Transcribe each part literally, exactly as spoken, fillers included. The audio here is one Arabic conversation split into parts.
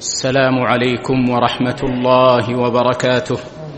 السلام عليكم ورحمة الله وبركاته.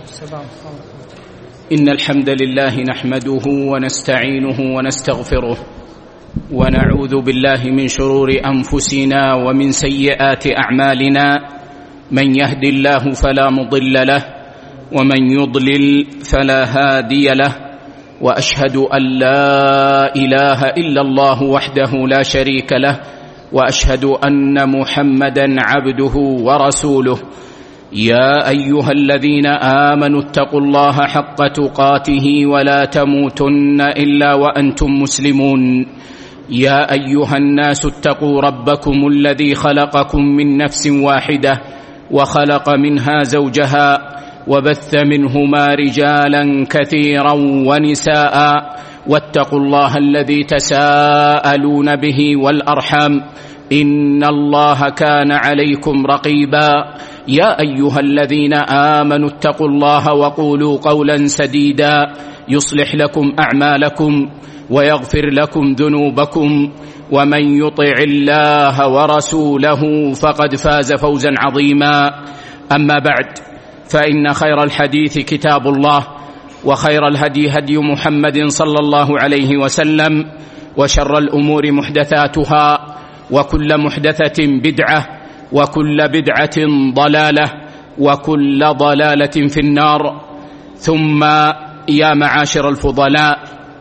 إن الحمد لله نحمده ونستعينه ونستغفره ونعوذ بالله من شرور أنفسنا ومن سيئات أعمالنا. من يهد الله فلا مضل له ومن يضلل فلا هادي له، وأشهد أن لا إله إلا الله وحده لا شريك له، وأشهد أن محمدًا عبده ورسوله. يا أيها الذين آمنوا اتقوا الله حق تقاته ولا تموتن إلا وأنتم مسلمون. يا أيها الناس اتقوا ربكم الذي خلقكم من نفس واحدة وخلق منها زوجها وبث منهما رجالا كثيرا ونساء، واتقوا الله الذي تساءلون به والأرحام، إن الله كان عليكم رقيبا. يا أيها الذين آمنوا اتقوا الله وقولوا قولا سديدا يصلح لكم أعمالكم ويغفر لكم ذنوبكم، ومن يطع الله ورسوله فقد فاز فوزا عظيما. أما بعد، فإن خير الحديث كتاب الله، وخير الهدي هدي محمد صلى الله عليه وسلم، وشر الأمور محدثاتها، وكل محدثة بدعة، وكل بدعة ضلالة، وكل ضلالة في النار. ثم يا معاشر الفضلاء،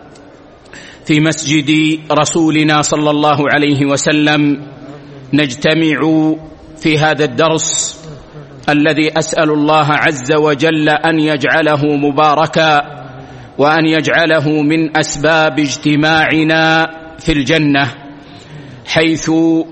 في مسجد رسولنا صلى الله عليه وسلم نجتمع في هذا الدرس الذي أسأل الله عز وجل أن يجعله مباركا، وأن يجعله من أسباب اجتماعنا في الجنة، حيث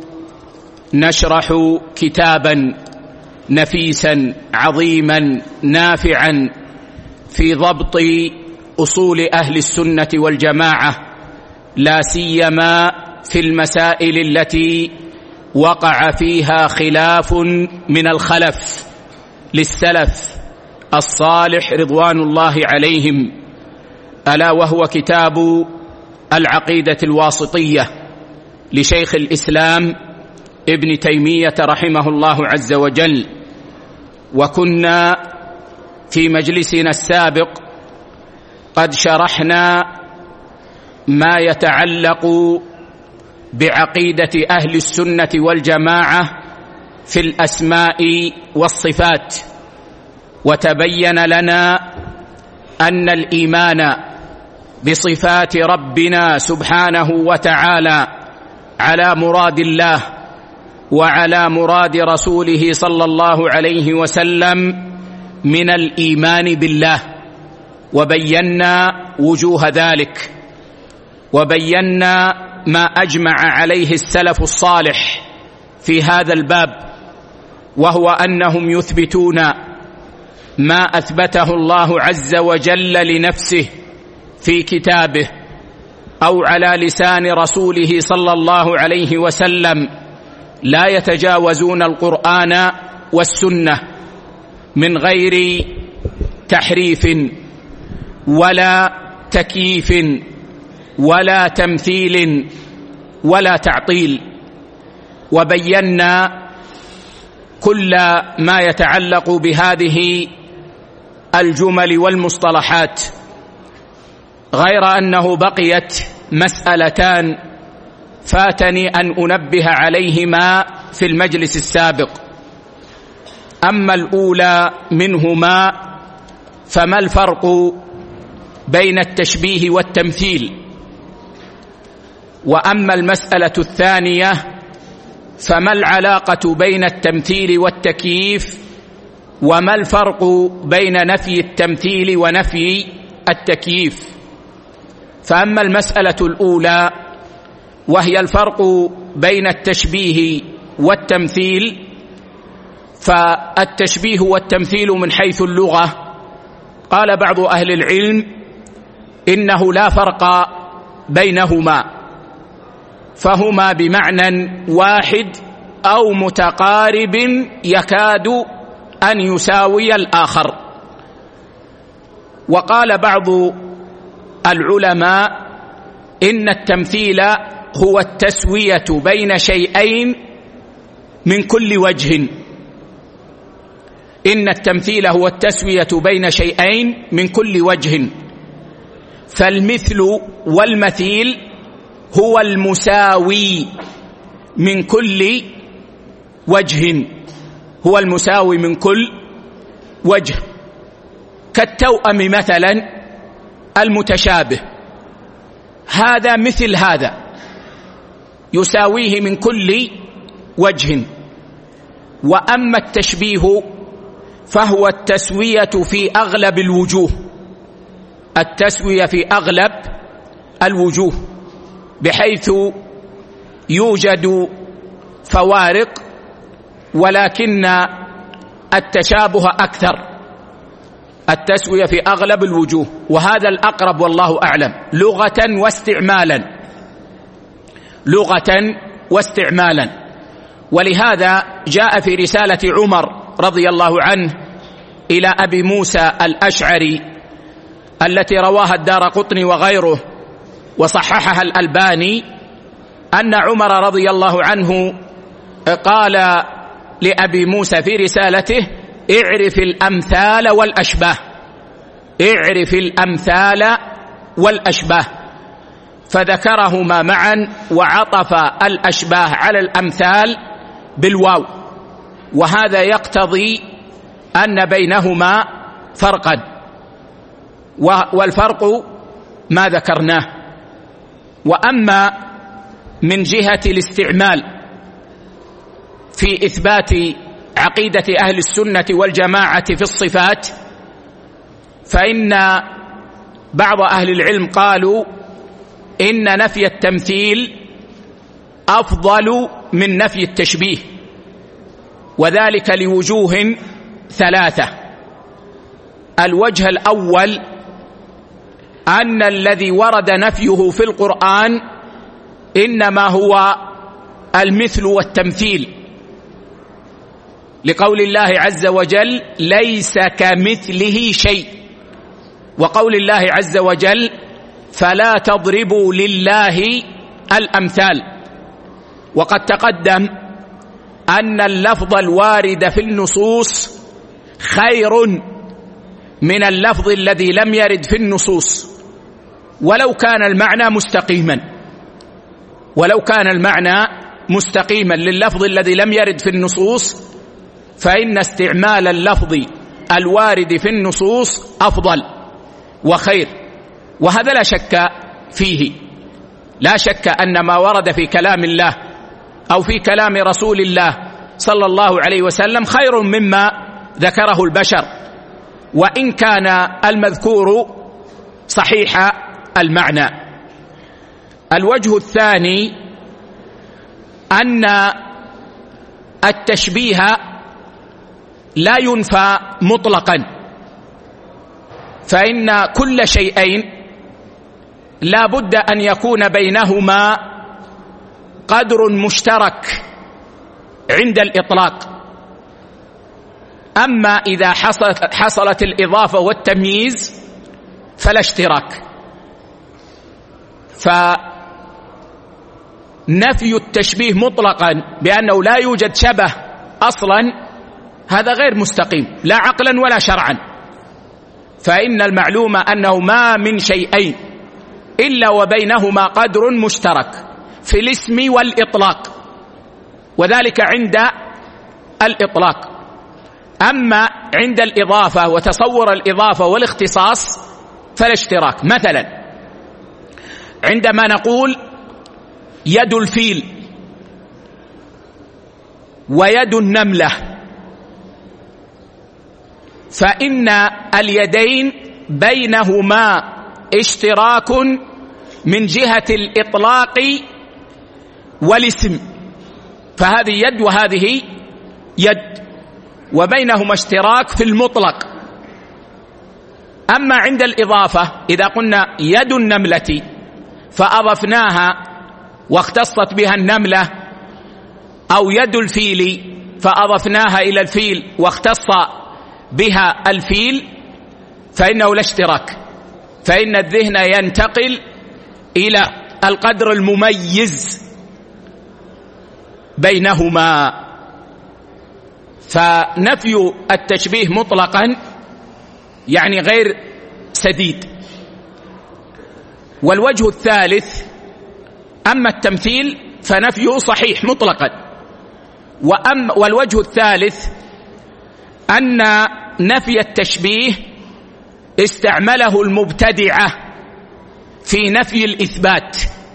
نشرح كتابا نفيسا عظيما نافعا في ضبط أصول أهل السنة والجماعة، لا سيما في المسائل التي وقع فيها خلاف من الخلف للسلف الصالح رضوان الله عليهم، ألا وهو كتاب العقيدة الواسطية لشيخ الإسلام ابن تيمية رحمه الله عز وجل. وكنا في مجلسنا السابق قد شرحنا ما يتعلق بعقيدة أهل السنة والجماعة في الأسماء والصفات، وتبين لنا أن الإيمان بصفات ربنا سبحانه وتعالى على مراد الله وعلى مراد رسوله صلى الله عليه وسلم من الإيمان بالله، وبينا وجوه ذلك، وبينا ما أجمع عليه السلف الصالح في هذا الباب، وهو أنهم يثبتون ما أثبته الله عز وجل لنفسه في كتابه أو على لسان رسوله صلى الله عليه وسلم، لا يتجاوزون القرآن والسنة من غير تحريف ولا تكييف ولا تمثيل ولا تعطيل. وبينا كل ما يتعلق بهذه الجمل والمصطلحات، غير أنه بقيت مسألتان فاتني أن أنبه عليهما في المجلس السابق. أما الأولى منهما فما الفرق بين التشبيه والتمثيل، وأما المسألة الثانية فما العلاقة بين التمثيل والتكييف، وما الفرق بين نفي التمثيل ونفي التكييف. فأما المسألة الأولى وهي الفرق بين التشبيه والتمثيل، فالتشبيه والتمثيل من حيث اللغة قال بعض أهل العلم إنه لا فرق بينهما، فهما بمعنى واحد أو متقارب يكاد أن يساوي الآخر. وقال بعض العلماء إن التمثيل هو التسوية بين شيئين من كل وجه، إن التمثيل هو التسوية بين شيئين من كل وجه، فالمثل والمثيل هو المساوي من كل وجه، هو المساوي من كل وجه، كالتوأم مثلا المتشابه، هذا مثل هذا يساويه من كل وجه. وأما التشبيه فهو التسوية في أغلب الوجوه، التسوية في أغلب الوجوه، بحيث يوجد فوارق ولكن التشابه أكثر، التسوية في أغلب الوجوه، وهذا الأقرب والله أعلم لغة واستعمالا، لغة واستعمالا. ولهذا جاء في رسالة عمر رضي الله عنه إلى أبي موسى الأشعري التي رواها الدارقطني وغيره وصححها الألباني، أن عمر رضي الله عنه قال لأبي موسى في رسالته: اعرف الأمثال والأشباه، اعرف الأمثال والأشباه، فذكرهما معا وعطف الأشباه على الأمثال بالواو، وهذا يقتضي أن بينهما فرقا، والفرق ما ذكرناه. وأما من جهة الاستعمال في إثبات عقيدة أهل السنة والجماعة في الصفات، فإن بعض أهل العلم قالوا إن نفي التمثيل أفضل من نفي التشبيه، وذلك لوجوه ثلاثة. الوجه الأول أن الذي ورد نفيه في القرآن إنما هو المثل والتمثيل، لقول الله عز وجل: ليس كمثله شيء، وقول الله عز وجل: فلا تضربوا لله الأمثال. وقد تقدم أن اللفظ الوارد في النصوص خير من اللفظ الذي لم يرد في النصوص، ولو كان المعنى مستقيما، ولو كان المعنى مستقيما لللفظ الذي لم يرد في النصوص، فإن استعمال اللفظ الوارد في النصوص أفضل وخير، وهذا لا شك فيه. لا شك أن ما ورد في كلام الله أو في كلام رسول الله صلى الله عليه وسلم خير مما ذكره البشر، وإن كان المذكور صحيح المعنى. الوجه الثاني أن التشبيه لا ينفى مطلقا، فإن كل شيئين لا بد أن يكون بينهما قدر مشترك عند الإطلاق. أما إذا حصلت, حصلت الإضافة والتمييز فلا اشتراك، فنفي التشبيه مطلقا بأنه لا يوجد شبه أصلا هذا غير مستقيم لا عقلا ولا شرعا، فإن المعلوم أنه ما من شيئين إلا وبينهما قدر مشترك في الاسم والإطلاق، وذلك عند الإطلاق. أما عند الإضافة وتصور الإضافة والاختصاص فلا اشتراك. مثلا عندما نقول يد الفيل ويد النملة، فإن اليدين بينهما اشتراك من جهة الإطلاق والاسم، فهذه يد وهذه يد، وبينهما اشتراك في المطلق. أما عند الإضافة إذا قلنا يد النملة فأضفناها واختصت بها النملة، أو يد الفيل فأضفناها إلى الفيل واختص بها الفيل، فإنه لا اشتراك، فإن الذهن ينتقل إلى القدر المميز بينهما. فنفي التشبيه مطلقا يعني غير سديد. والوجه الثالث أما التمثيل فنفيه صحيح مطلقا، وأما والوجه الثالث أن نفي التشبيه استعمله المبتدعة في نفي الإثبات،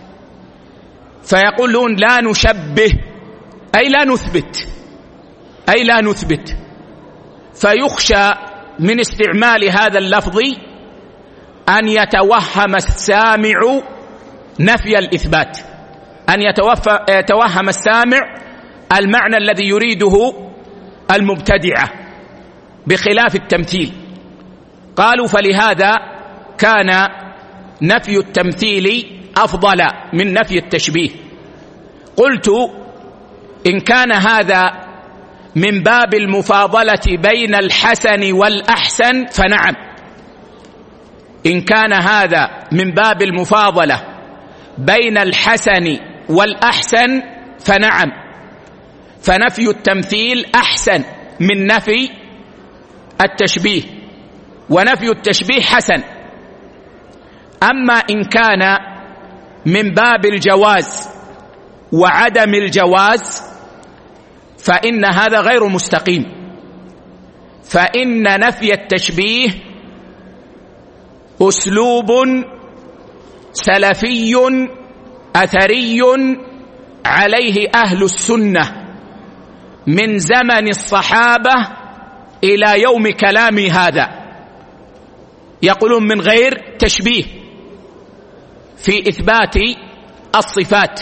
فيقولون لا نشبه أي لا نثبت أي لا نثبت فيخشى من استعمال هذا اللفظ أن يتوهم السامع نفي الإثبات، أن يتوهم السامع المعنى الذي يريده المبتدعة بخلاف التمثيل. قالوا فلهذا كان نفي التمثيل أفضل من نفي التشبيه. قلت إن كان هذا من باب المفاضلة بين الحسن والأحسن فنعم، إن كان هذا من باب المفاضلة بين الحسن والأحسن فنعم، فنفي التمثيل أحسن من نفي التشبيه، ونفي التشبيه حسن. أما إن كان من باب الجواز وعدم الجواز فإن هذا غير مستقيم، فإن نفي التشبيه أسلوب سلفي أثري عليه أهل السنة من زمن الصحابة إلى يوم كلامي هذا، يقولون من غير تشبيه في إثبات الصفات.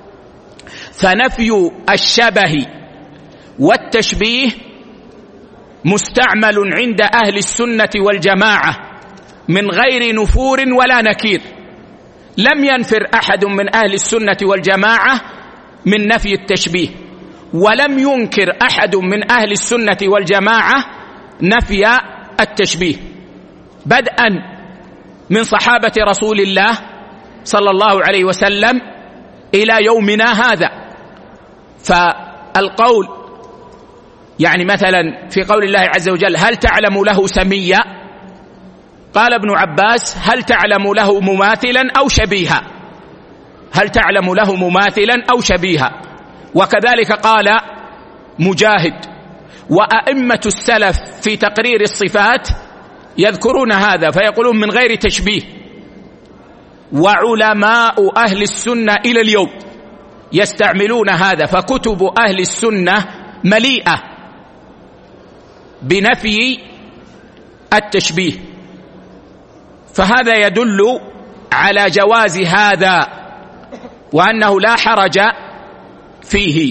فنفي الشبه والتشبيه مستعمل عند أهل السنة والجماعة من غير نفور ولا نكير، لم ينفر أحد من أهل السنة والجماعة من نفي التشبيه، ولم ينكر أحد من أهل السنة والجماعة نفي التشبيه، بدءا من صحابة رسول الله صلى الله عليه وسلم إلى يومنا هذا. فالقول يعني مثلا في قول الله عز وجل هل تعلم له سميا، قال ابن عباس هل تعلم له مماثلا أو شبيها، هل تعلم له مماثلا أو شبيها. وكذلك قال مجاهد، وأئمة السلف في تقرير الصفات يذكرون هذا فيقولون من غير تشبيه. وعلماء أهل السنة إلى اليوم يستعملون هذا، فكتب أهل السنة مليئة بنفي التشبيه، فهذا يدل على جواز هذا وأنه لا حرج فيه.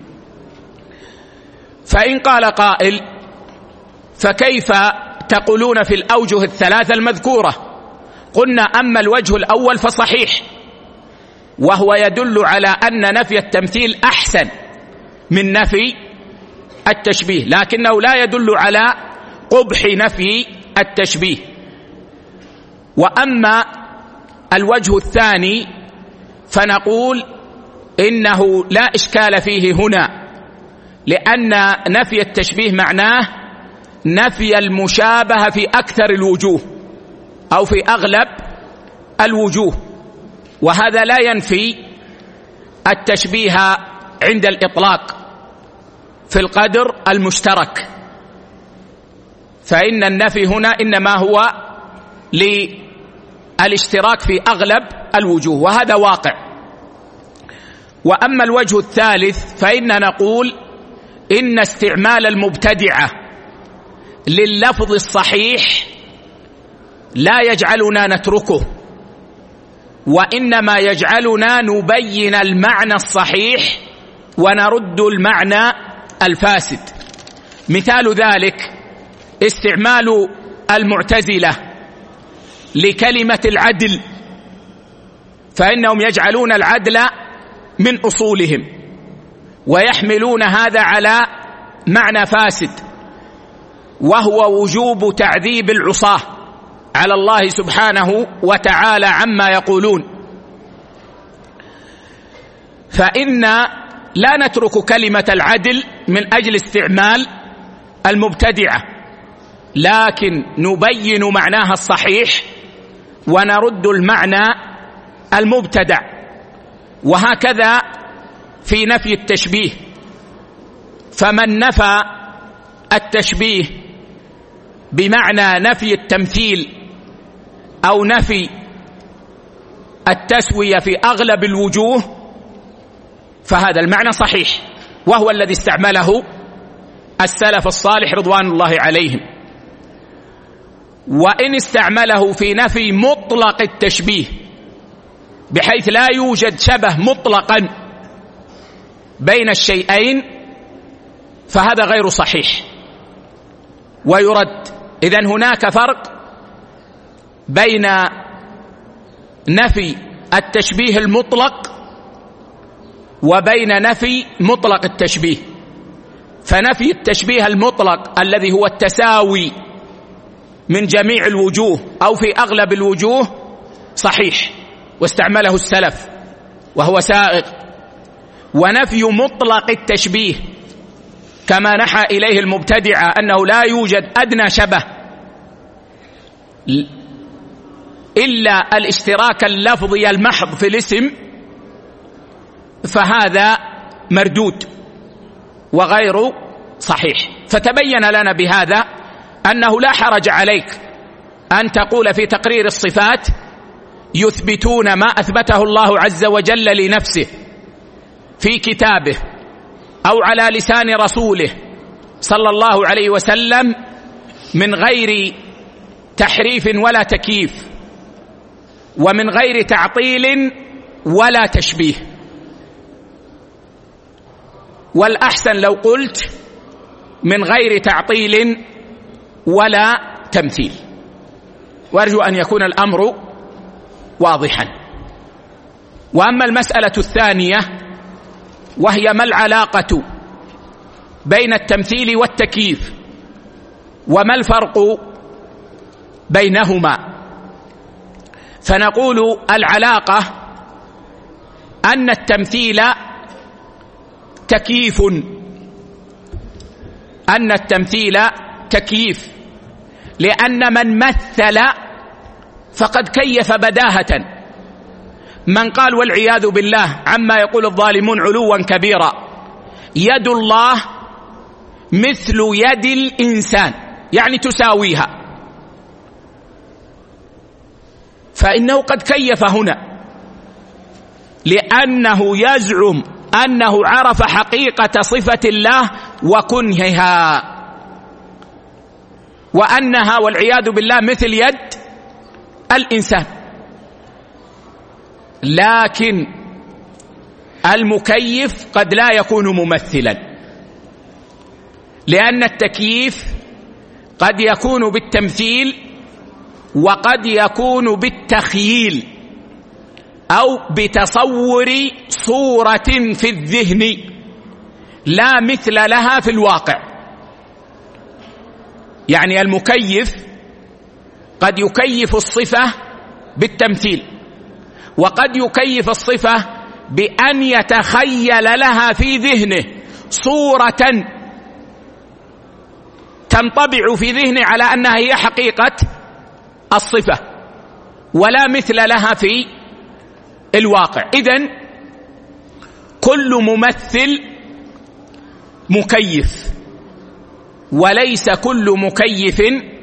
فإن قال قائل فكيف تقولون في الأوجه الثلاثة المذكورة؟ قلنا أما الوجه الأول فصحيح، وهو يدل على أن نفي التمثيل أحسن من نفي التشبيه، لكنه لا يدل على قبح نفي التشبيه. وأما الوجه الثاني فنقول إنه لا إشكال فيه هنا، لأن نفي التشبيه معناه نفي المشابهة في أكثر الوجوه أو في أغلب الوجوه، وهذا لا ينفي التشبيه عند الإطلاق في القدر المشترك، فإن النفي هنا إنما هو للاشتراك في أغلب الوجوه، وهذا واقع. وأما الوجه الثالث فإن نقول إن استعمال المبتدعة لللفظ الصحيح لا يجعلنا نتركه، وإنما يجعلنا نبين المعنى الصحيح ونرد المعنى الفاسد. مثال ذلك استعمال المعتزلة لكلمة العدل، فإنهم يجعلون العدل من أصولهم ويحملون هذا على معنى فاسد، وهو وجوب تعذيب العصاة على الله سبحانه وتعالى عما يقولون. فإن لا نترك كلمة العدل من أجل استعمال المبتدعة، لكن نبين معناها الصحيح ونرد المعنى المبتدع. وهكذا في نفي التشبيه، فمن نفى التشبيه بمعنى نفي التمثيل أو نفي التسوية في أغلب الوجوه فهذا المعنى صحيح، وهو الذي استعمله السلف الصالح رضوان الله عليهم. وإن استعمله في نفي مطلق التشبيه بحيث لا يوجد شبه مطلقا بين الشيئين فهذا غير صحيح ويرد. إذن هناك فرق بين نفي التشبيه المطلق وبين نفي مطلق التشبيه. فنفي التشبيه المطلق الذي هو التساوي من جميع الوجوه أو في أغلب الوجوه صحيح واستعمله السلف وهو سائغ. ونفي مطلق التشبيه كما نحى إليه المبتدعة أنه لا يوجد أدنى شبه إلا الاشتراك اللفظي المحض في الاسم فهذا مردود وغير صحيح. فتبين لنا بهذا أنه لا حرج عليك أن تقول في تقرير الصفات يثبتون ما أثبته الله عز وجل لنفسه في كتابه أو على لسان رسوله صلى الله عليه وسلم من غير تحريف ولا تكييف ومن غير تعطيل ولا تشبيه. والأحسن لو قلت من غير تعطيل ولا تمثيل، وأرجو أن يكون الأمر واضحا. وأما المسألة الثانية وهي ما العلاقة بين التمثيل والتكييف وما الفرق بينهما، فنقول العلاقة أن التمثيل تكييف أن التمثيل تكييف لأن من مثل فقد كيف بداهة. من قال والعياذ بالله عما يقول الظالمون علوا كبيرا يد الله مثل يد الإنسان يعني تساويها، فإنه قد كيف هنا لأنه يزعم أنه عرف حقيقة صفة الله وكنهها وأنها والعياذ بالله مثل يد الإنسان. لكن المكيف قد لا يكون ممثلا، لأن التكييف قد يكون بالتمثيل وقد يكون بالتخييل أو بتصور صورة في الذهن لا مثل لها في الواقع. يعني المكيف قد يكيف الصفة بالتمثيل وقد يكيف الصفة بأن يتخيل لها في ذهنه صورة تنطبع في ذهنه على أنها هي حقيقة الصفة ولا مثل لها في الواقع. إذن كل ممثل مكيف وليس كل مكيف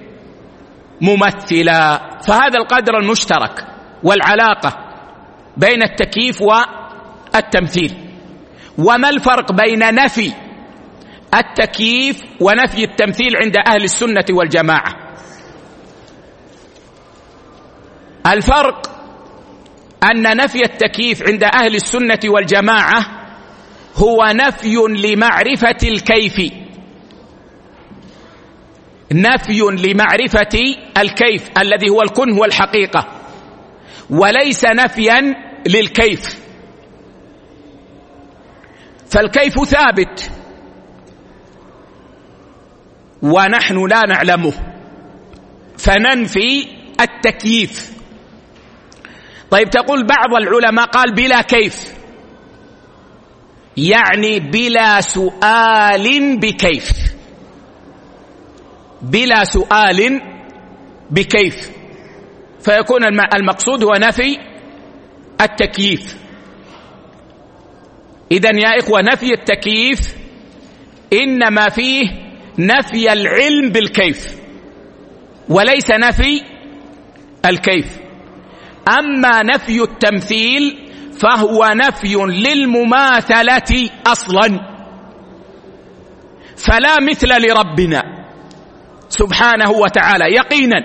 ممثلا. فهذا القدر المشترك والعلاقة بين التكييف والتمثيل. وما الفرق بين نفي التكييف ونفي التمثيل عند أهل السنة والجماعة؟ الفرق أن نفي التكييف عند أهل السنة والجماعة هو نفي لمعرفة الكيف، نفي لمعرفة الكيف الذي هو الكنه والحقيقة، وليس نفيا للكيف. فالكيف ثابت ونحن لا نعلمه فننفي التكييف. طيب تقول بعض العلماء قال بلا كيف، يعني بلا سؤال بكيف، بلا سؤال بكيف، فيكون المقصود هو نفي التكييف. إذن يا إخوة نفي التكييف إنما فيه نفي العلم بالكيف وليس نفي الكيف. أما نفي التمثيل فهو نفي للمماثلة أصلا، فلا مثل لربنا سبحانه وتعالى يقينا،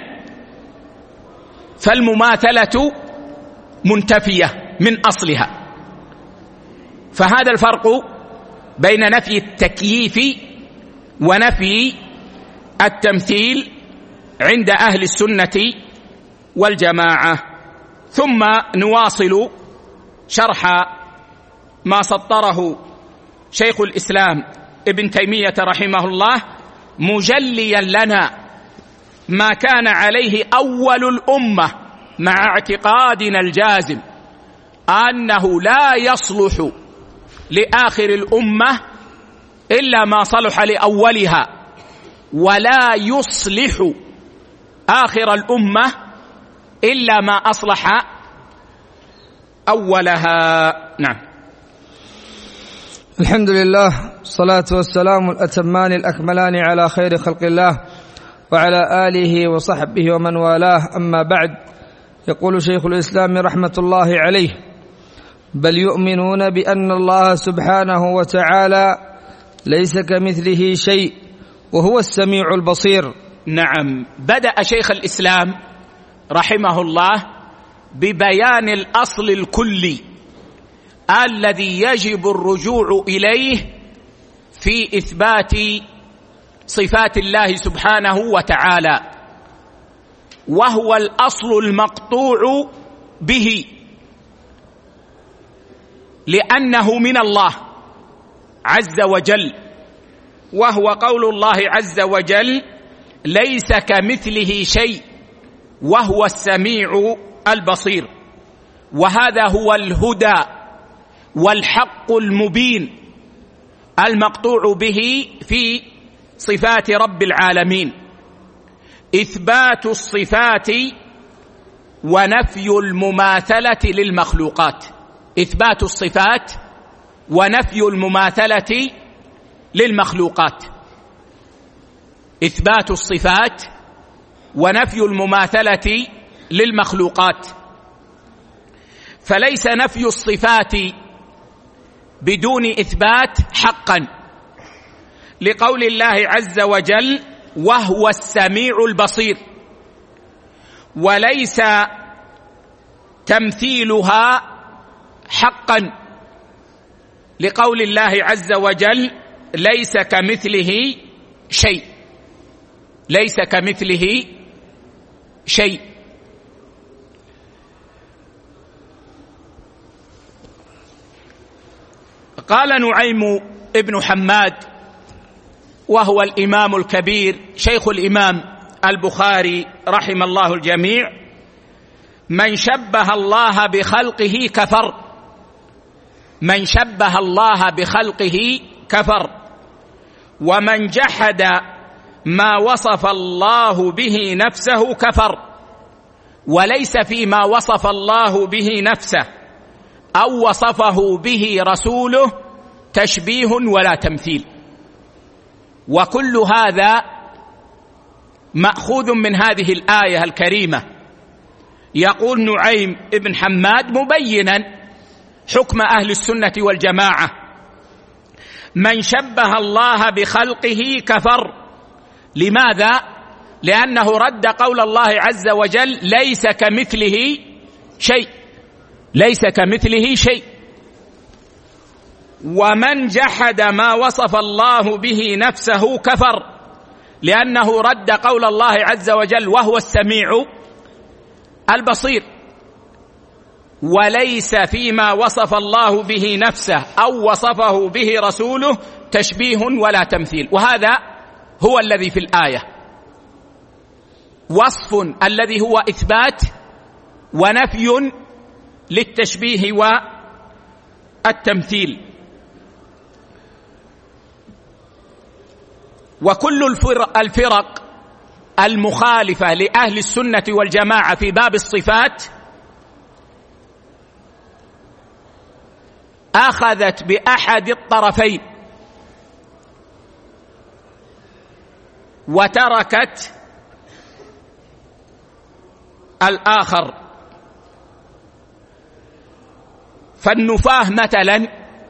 فالمماثلة منتفية من أصلها. فهذا الفرق بين نفي التكييف ونفي التمثيل عند أهل السنة والجماعة. ثم نواصل شرح ما سطره شيخ الإسلام ابن تيمية رحمه الله، مجليا لنا ما كان عليه أول الأمة مع اعتقادنا الجازم أنه لا يصلح لآخر الأمة إلا ما صلح لأولها، ولا يصلح آخر الأمة إلا ما أصلح أولها. نعم. الحمد لله، الصلاة والسلام الأتمان الأكملان على خير خلق الله وعلى آله وصحبه ومن والاه، أما بعد. يقول شيخ الإسلام رحمة الله عليه: بل يؤمنون بأن الله سبحانه وتعالى ليس كمثله شيء وهو السميع البصير. نعم. بدأ شيخ الإسلام رحمه الله ببيان الأصل الكلي الذي يجب الرجوع إليه في إثبات صفات الله سبحانه وتعالى، وهو الأصل المقطوع به، لأنه من الله عز وجل، وهو قول الله عز وجل: ليس كمثله شيء وهو السميع البصير. وهذا هو الهدى والحق المبين المقطوع به في صفات رب العالمين، إثبات الصفات ونفي المماثلة للمخلوقات. إثبات الصفات ونفي المماثلة للمخلوقات. إثبات الصفات ونفي المماثلة للمخلوقات. فليس نفي الصفات بدون إثبات حقا، لقول الله عز وجل: وهو السميع البصير. وليس تمثيلها حقا، لقول الله عز وجل: ليس كمثله شيء. ليس كمثله شيء. قال نعيم ابن حماد، وهو الإمام الكبير شيخ الإمام البخاري رحم الله الجميع: من شبه الله بخلقه كفر. من شبه الله بخلقه كفر. ومن جحد ما وصف الله به نفسه كفر. وليس فيما وصف الله به نفسه أو وصفه به رسوله تشبيه ولا تمثيل. وكل هذا مأخوذ من هذه الآية الكريمة. يقول نعيم ابن حماد مبينا حكم أهل السنة والجماعة: من شبه الله بخلقه كفر. لماذا؟ لأنه رد قول الله عز وجل: ليس كمثله شيء. ليس كمثله شيء. ومن جحد ما وصف الله به نفسه كفر، لأنه رد قول الله عز وجل: وهو السميع البصير. وليس فيما وصف الله به نفسه أو وصفه به رسوله تشبيه ولا تمثيل. وهذا هو الذي في الآية، وصف الذي هو إثبات ونفي للتشبيه والتمثيل. وكل الفرق المخالفة لأهل السنة والجماعة في باب الصفات أخذت بأحد الطرفين وتركت الآخر. فالنفاة مثلا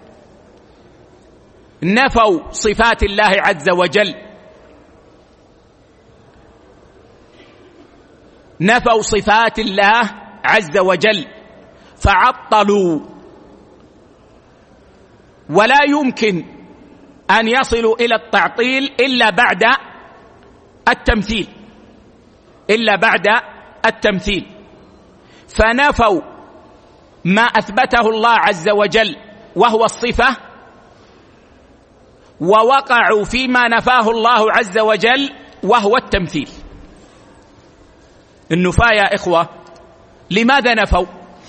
نفوا صفات الله عز وجل، نفوا صفات الله عز وجل فعطلوا، ولا يمكن أن يصلوا إلى التعطيل إلا بعد التمثيل، إلا بعد التمثيل. فنفوا ما أثبته الله عز وجل وهو الصفة، ووقعوا فيما نفاه الله عز وجل وهو التمثيل. النفاة يا إخوة لماذا نفوا؟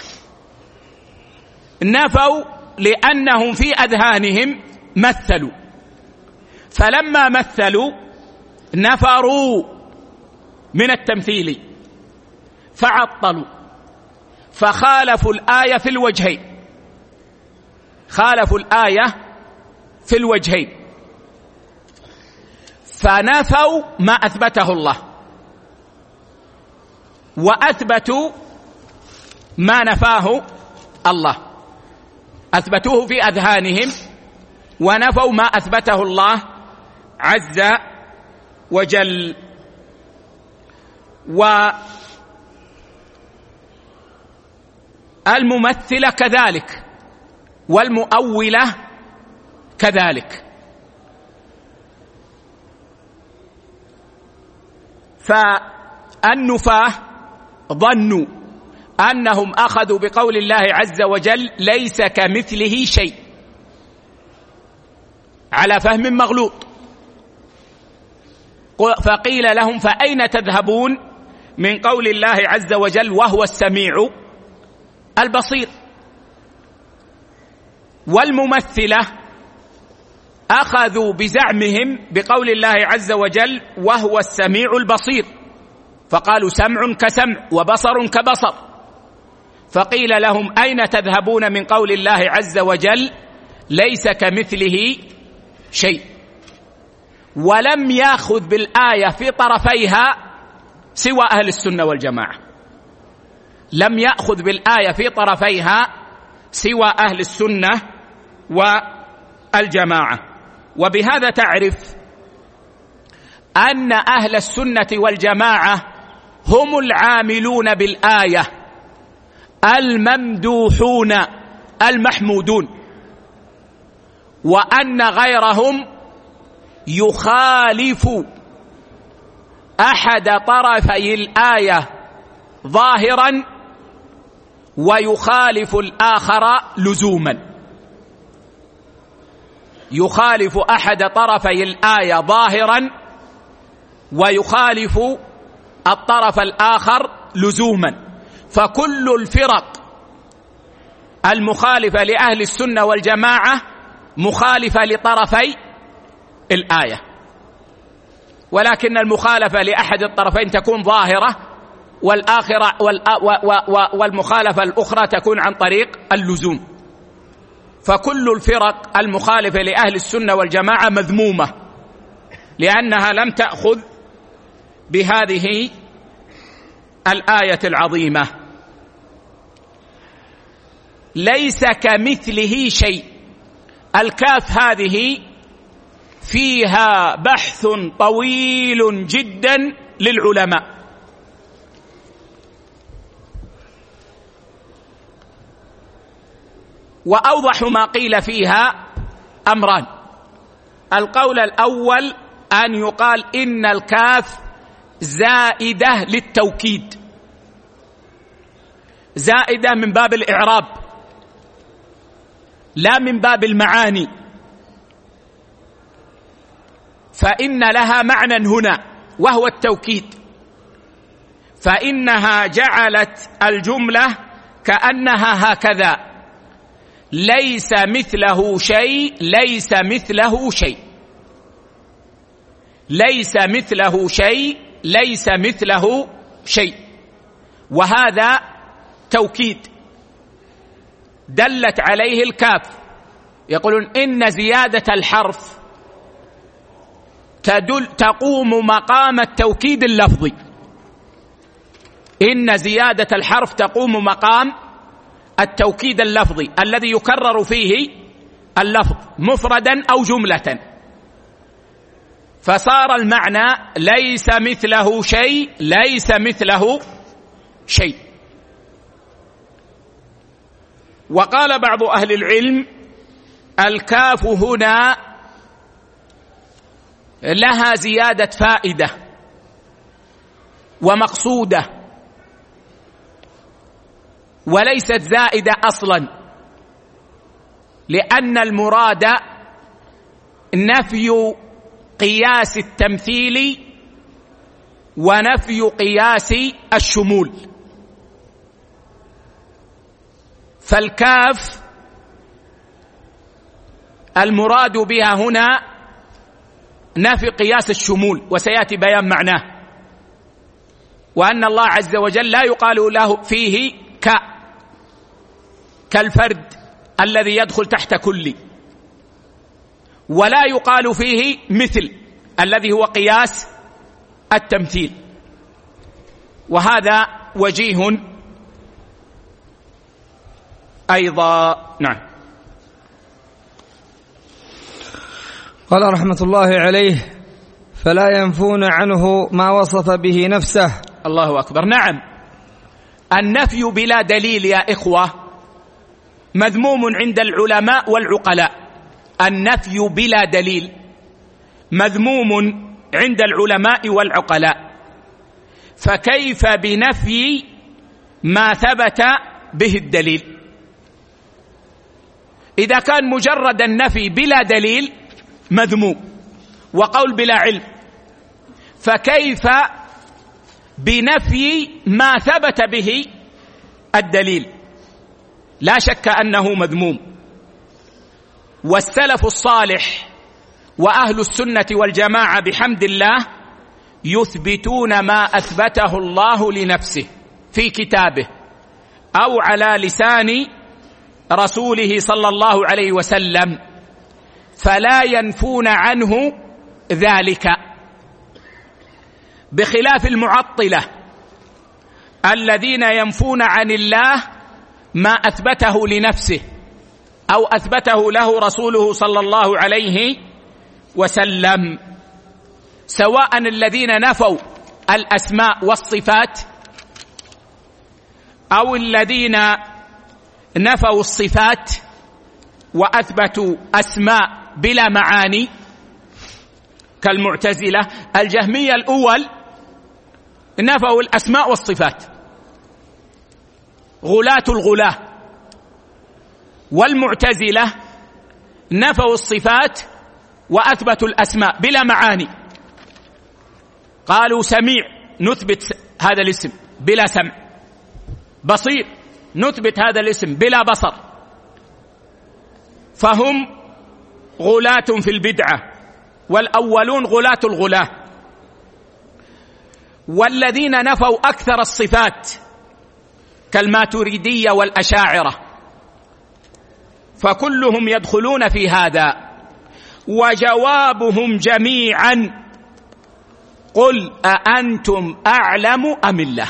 نفوا لأنهم في أذهانهم مثلوا، فلما مثلوا نفروا من التمثيل فعطلوا، فخالفوا الآية في الوجهين، خالفوا الآية في الوجهين، فنفوا ما أثبته الله وأثبتوا ما نفاه الله، أثبتوه في أذهانهم ونفوا ما أثبته الله عز وجل. والممثلة كذلك والمؤولة كذلك. فالنفاة ظنوا أنهم أخذوا بقول الله عز وجل ليس كمثله شيء على فهم مغلوط، فقيل لهم فأين تذهبون من قول الله عز وجل وهو السميع البصير؟ والممثلة أخذوا بزعمهم بقول الله عز وجل وهو السميع البصير، فقالوا سمع كسمع وبصر كبصر، فقيل لهم أين تذهبون من قول الله عز وجل ليس كمثله شيء؟ ولم يأخذ بالآية في طرفيها سوى أهل السنة والجماعة، لم يأخذ بالآية في طرفيها سوى أهل السنة والجماعة. وبهذا تعرف أن أهل السنة والجماعة هم العاملون بالآية الممدوحون المحمودون، وأن غيرهم يخالف أحد طرفي الآية ظاهرا ويخالف الآخر لزوما، يخالف أحد طرفي الآية ظاهرا ويخالف الطرف الآخر لزوما. فكل الفرق المخالفة لأهل السنة والجماعة مخالفة لطرفي الآية، ولكن المخالفة لأحد الطرفين تكون ظاهرة والآخرة والمخالفة الأخرى تكون عن طريق اللزوم. فكل الفرق المخالفة لأهل السنة والجماعة مذمومة لأنها لم تأخذ بهذه الآية العظيمة. ليس كمثله شيء، الكاف هذه فيها بحث طويل جدا للعلماء، وأوضح ما قيل فيها أمران. القول الأول أن يقال إن الكاف زائدة للتوكيد، زائدة من باب الإعراب لا من باب المعاني، فإن لها معنى هنا وهو التوكيد، فإنها جعلت الجملة كأنها هكذا: ليس مثله شيء، ليس مثله شيء، ليس مثله شيء، ليس مثله شيء، وهذا توكيد دلت عليه الكاف. يقولون إن زيادة الحرف تدل تقوم مقام التوكيد اللفظي، إن زيادة الحرف تقوم مقام التوكيد اللفظي الذي يكرر فيه اللفظ مفردا أو جملة، فصار المعنى ليس مثله شيء، ليس مثله شيء. وقال بعض أهل العلم الكاف هنا لها زيادة فائدة ومقصودة، وليست زائدة أصلا، لأن المراد نفي قياس التمثيل ونفي قياس الشمول. فالكاف المراد بها هنا نفي قياس الشمول، وسيأتي بيان معناه، وأن الله عز وجل لا يقال له فيه ك كالفرد الذي يدخل تحت كل، ولا يقال فيه مثل الذي هو قياس التمثيل، وهذا وجيه أيضا. نعم. قال رحمة الله عليه: فلا ينفون عنه ما وصف به نفسه. الله أكبر. نعم، النفي بلا دليل يا إخوة مذموم عند العلماء والعقلاء، النفي بلا دليل مذموم عند العلماء والعقلاء، فكيف بنفي ما ثبت به الدليل؟ إذا كان مجرد النفي بلا دليل مذموم وقول بلا علم، فكيف بنفي ما ثبت به الدليل؟ لا شك أنه مذموم. والسلف الصالح وأهل السنة والجماعة بحمد الله يثبتون ما أثبته الله لنفسه في كتابه أو على لسان رسوله صلى الله عليه وسلم، فلا ينفون عنه ذلك، بخلاف المعطلة الذين ينفون عن الله ما أثبته لنفسه أو أثبته له رسوله صلى الله عليه وسلم، سواء الذين نفوا الأسماء والصفات أو الذين نفوا الصفات وأثبتوا أسماء بلا معاني كالمعتزلة. الجهمية الأول نفوا الأسماء والصفات، غلاة الغلاة. والمعتزلة نفوا الصفات وأثبتوا الأسماء بلا معاني، قالوا سميع نثبت هذا الاسم بلا سمع، بصير نثبت هذا الاسم بلا بصر، فهم غلاة في البدعة، والأولون غلاة الغلاة. والذين نفوا أكثر الصفات كالماتريدية والأشاعرة، فكلهم يدخلون في هذا. وجوابهم جميعا: قل أأنتم أعلم أم الله؟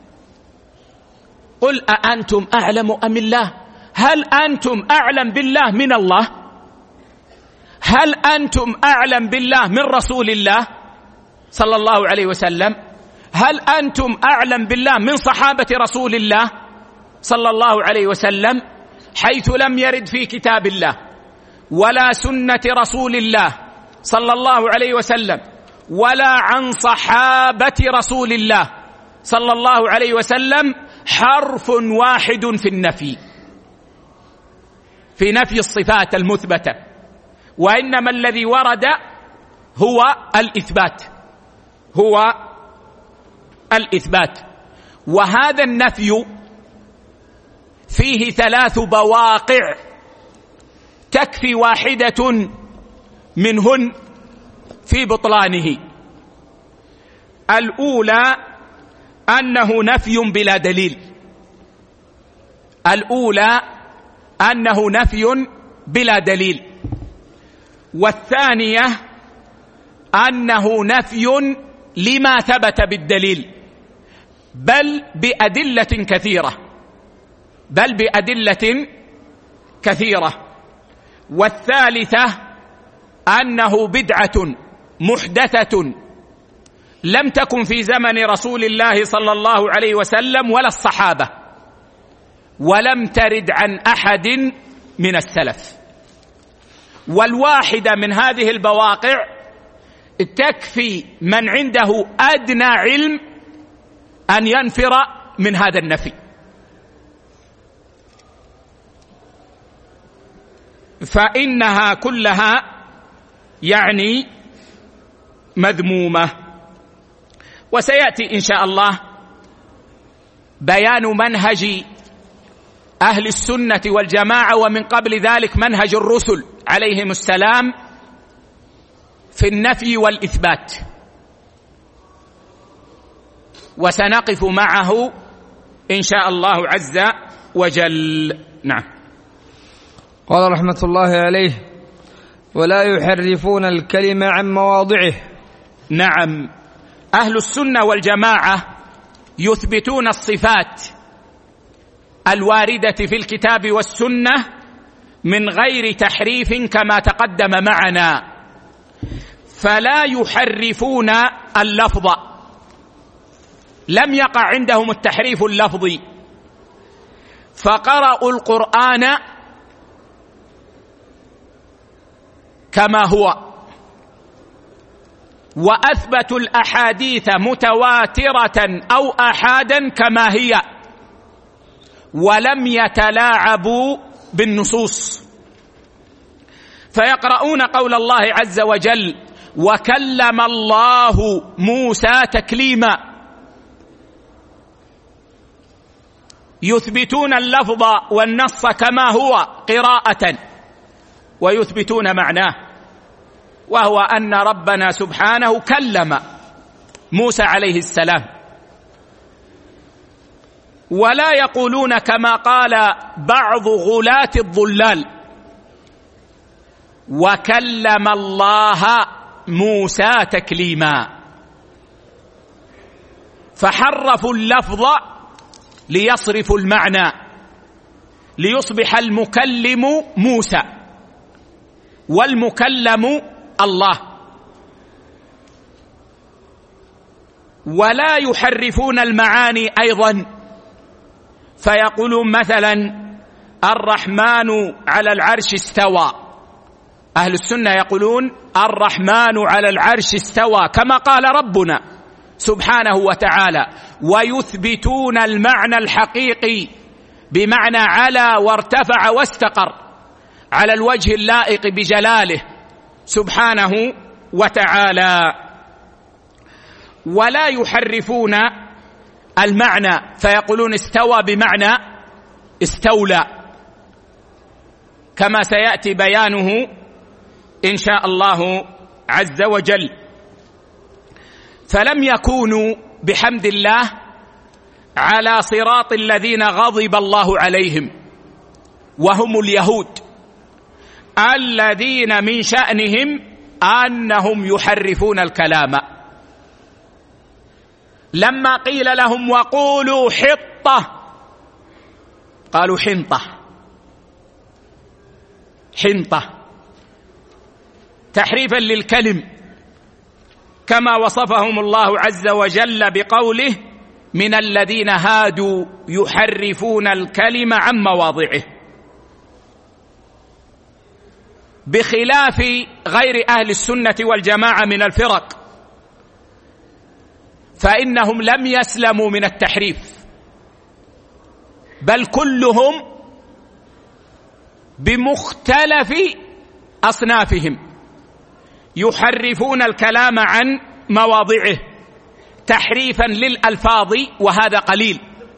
قل أأنتم أعلم أم الله؟ هل أنتم أعلم بالله من الله؟ هل أنتم أعلم بالله من رسول الله صلى الله عليه وسلم؟ هل أنتم أعلم بالله من صحابة رسول الله صلى الله عليه وسلم؟ حيث لم يرد في كتاب الله ولا سنة رسول الله صلى الله عليه وسلم ولا عن صحابة رسول الله صلى الله عليه وسلم حرف واحد في النفي، في نفي الصفات المثبتة، وإنما الذي ورد هو الإثبات، هو الإثبات. وهذا النفي فيه ثلاث بواقع تكفي واحدة منهن في بطلانه. الأولى أنه نفي بلا دليل، الأولى أنه نفي بلا دليل، والثانية أنه نفي لما ثبت بالدليل بل بأدلة كثيرة بل بأدلة كثيرة والثالثة أنه بدعة محدثة لم تكن في زمن رسول الله صلى الله عليه وسلم ولا الصحابة، ولم ترد عن أحد من السلف، والواحدة من هذه البواقع تكفي من عنده أدنى علم أن ينفر من هذا النفي. فإنها كلها يعني مذمومة. وسيأتي إن شاء الله بيان منهج أهل السنة والجماعة، ومن قبل ذلك منهج الرسل عليهم السلام في النفي والإثبات، وسنقف معه إن شاء الله عز وجل. نعم. قال رحمة الله عليه: ولا يحرفون الكلمة عن مواضعه. نعم، أهل السنة والجماعة يثبتون الصفات الواردة في الكتاب والسنة من غير تحريف كما تقدم معنا، فلا يحرفون اللفظ، لم يقع عندهم التحريف اللفظي، فقرأوا القرآن كما هو، وأثبتوا الأحاديث متواترة أو آحادا كما هي، ولم يتلاعبوا بالنصوص، فيقرؤون قول الله عز وجل: وكلم الله موسى تكليما، يثبتون اللفظ والنص كما هو قراءة، ويثبتون معناه، وهو أن ربنا سبحانه كلم موسى عليه السلام. ولا يقولون كما قال بعض غلاة الضلال: وكلم الله موسى تكليما، فحرفوا اللفظ ليصرفوا المعنى، ليصبح المكلم موسى والمكلم الله. ولا يحرفون المعاني أيضا، فيقولون مثلا: الرحمن على العرش استوى، أهل السنة يقولون الرحمن على العرش استوى كما قال ربنا سبحانه وتعالى، ويثبتون المعنى الحقيقي بمعنى على وارتفع واستقر على الوجه اللائق بجلاله سبحانه وتعالى. ولا يحرفون المعنى، فيقولون استوى بمعنى استولى، كما سيأتي بيانه إن شاء الله عز وجل. فلم يكونوا بحمد الله على صراط الذين غضب الله عليهم، وهم اليهود الذين من شأنهم أنهم يحرفون الكلام. لما قيل لهم وقولوا حطة قالوا حنطة، حنطة تحريفا للكلم، كما وصفهم الله عز وجل بقوله: من الذين هادوا يحرفون الكلم عن مواضعه، بخلاف غير أهل السنة والجماعة من الفرق، فإنهم لم يسلموا من التحريف، بل كلهم بمختلف أصنافهم يحرفون الكلام عن مواضعه تحريفا للألفاظ، وهذا قليل،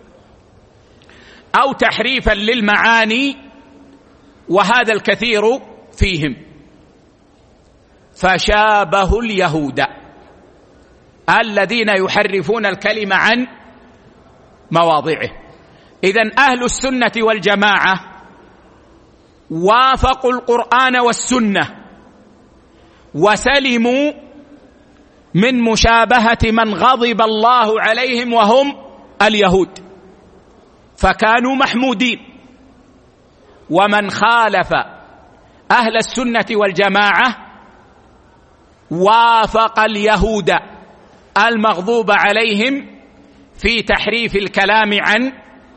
أو تحريفا للمعاني، وهذا الكثير فيهم. فشابهوا اليهود، الذين يحرفون الكلمة عن مواضعه. إذن أهل السنة والجماعة وافقوا القرآن والسنة وسلموا من مشابهة من غضب الله عليهم وهم اليهود، فكانوا محمودين. ومن خالف أهل السنة والجماعة وافق اليهود المغضوب عليهم في تحريف الكلام عن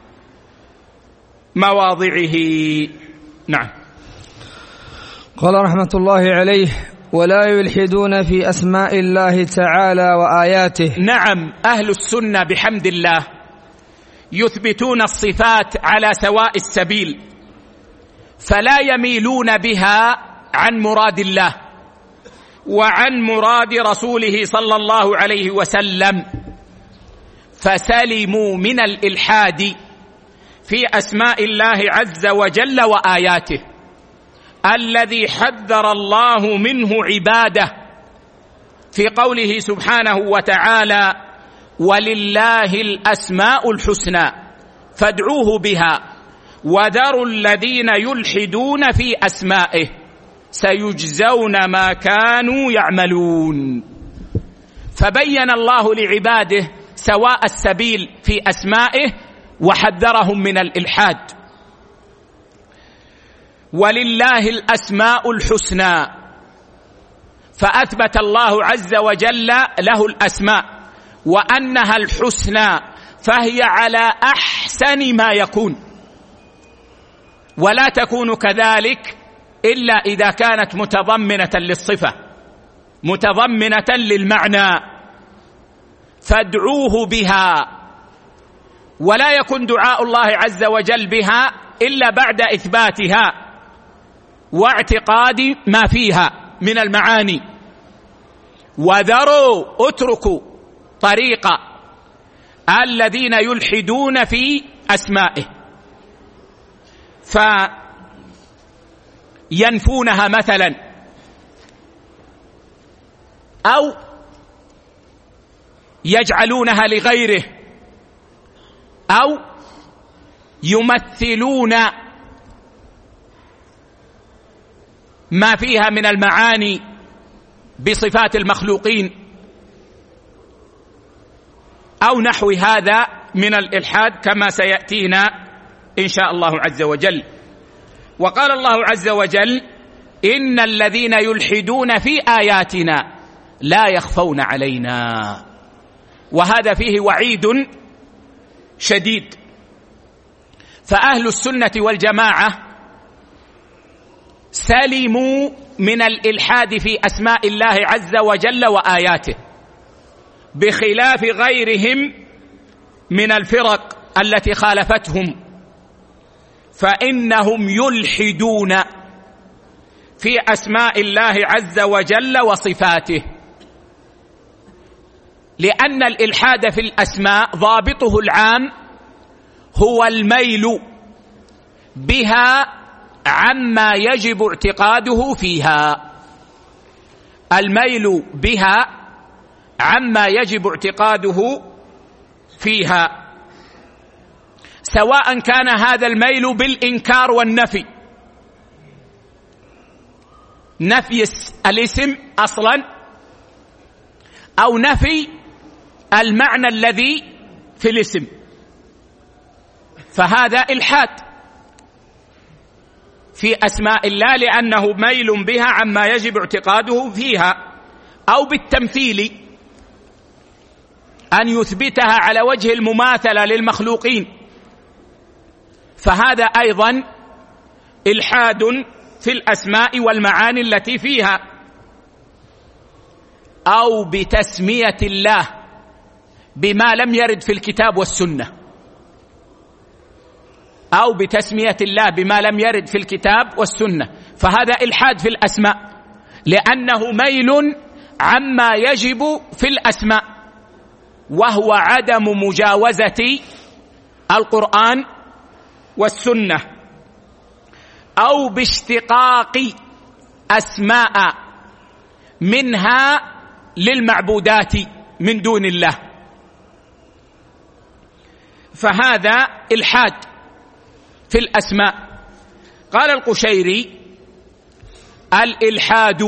مواضعه. نعم. قال رحمة الله عليه: ولا يلحدون في أسماء الله تعالى وآياته. نعم، أهل السنة بحمد الله يثبتون الصفات على سواء السبيل، فلا يميلون بها عن مراد الله وعن مراد رسوله صلى الله عليه وسلم، فسلموا من الإلحاد في أسماء الله عز وجل وآياته الذي حذر الله منه عباده في قوله سبحانه وتعالى: ولله الأسماء الحسنى فادعوه بها وذروا الذين يلحدون في أسمائه سيجزون ما كانوا يعملون. فبين الله لعباده سواء السبيل في أسمائه وحذرهم من الإلحاد. ولله الأسماء الحسنى، فأثبت الله عز وجل له الأسماء وأنها الحسنى، فهي على أحسن ما يكون، ولا تكون كذلك إلا إذا كانت متضمنة للصفة متضمنة للمعنى، فادعوه بها. ولا يكون دعاء الله عز وجل بها إلا بعد إثباتها واعتقاد ما فيها من المعاني. وذروا، اتركوا طريق الذين يلحدون في أسمائه فينفونها مثلا، أو يجعلونها لغيره، أو يمثلون ما فيها من المعاني بصفات المخلوقين أو نحو هذا من الإلحاد كما سيأتينا إن شاء الله عز وجل. وقال الله عز وجل: إن الذين يلحدون في آياتنا لا يخفون علينا. وهذا فيه وعيد شديد. فأهل السنة والجماعة سلموا من الإلحاد في أسماء الله عز وجل وآياته، بخلاف غيرهم من الفرق التي خالفتهم، فإنهم يلحدون في أسماء الله عز وجل وصفاته، لأن الإلحاد في الأسماء ضابطه العام هو الميل بها عما يجب اعتقاده فيها، الميل بها عما يجب اعتقاده فيها، سواء كان هذا الميل بالإنكار والنفي، نفي الاسم أصلا، أو نفي المعنى الذي في الاسم، فهذا إلحاد في أسماء الله لأنه ميل بها عما يجب اعتقاده فيها، أو بالتمثيل أن يثبتها على وجه المماثلة للمخلوقين، فهذا أيضا إلحاد في الأسماء والمعاني التي فيها، أو بتسمية الله بما لم يرد في الكتاب والسنة، أو بتسمية الله بما لم يرد في الكتاب والسنة، فهذا إلحاد في الأسماء لأنه ميل عما يجب في الأسماء، وهو عدم مجاوزة القرآن والسنة، أو باشتقاق أسماء منها للمعبودات من دون الله، فهذا إلحاد في الأسماء. قال القشيري: الإلحاد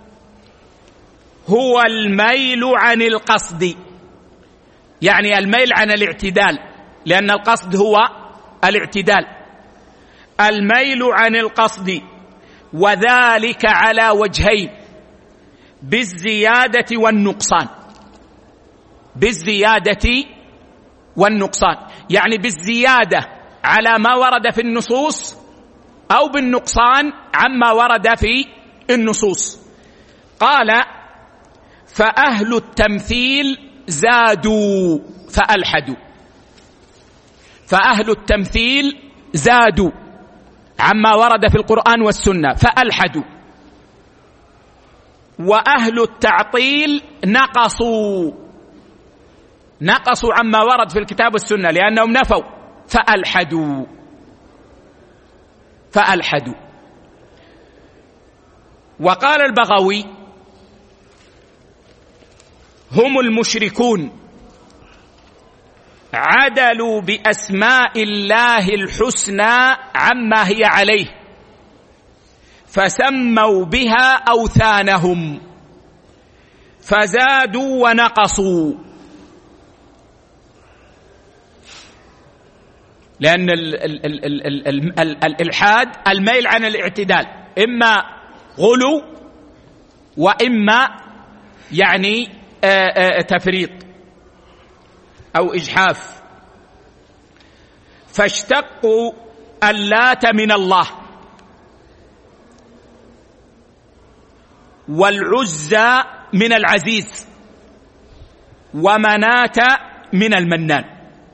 هو الميل عن القصد، يعني الميل عن الاعتدال، لأن القصد هو الاعتدال، الميل عن القصد، وذلك على وجهين: بالزيادة والنقصان. بالزيادة والنقصان، يعني بالزيادة على ما ورد في النصوص، أو بالنقصان عما ورد في النصوص. قال: فأهل التمثيل زادوا فألحدوا. فأهل التمثيل زادوا عما ورد في القرآن والسنة فألحدوا، وأهل التعطيل نقصوا نقصوا عما ورد في الكتاب والسنة، لأنهم نفوا فألحدوا فألحدوا. وقال البغوي: هم المشركون عدلوا بأسماء الله الحسنى عما هي عليه، فسموا بها أوثانهم فزادوا ونقصوا. لأن ال ال ال ال ال ال ال الإلحاد الميل عن الاعتدال، إما غلو وإما يعني آآ آآ تفريط أو إجحاف. فاشتقوا اللات من الله، والعزى من العزيز، ومناة من المنان.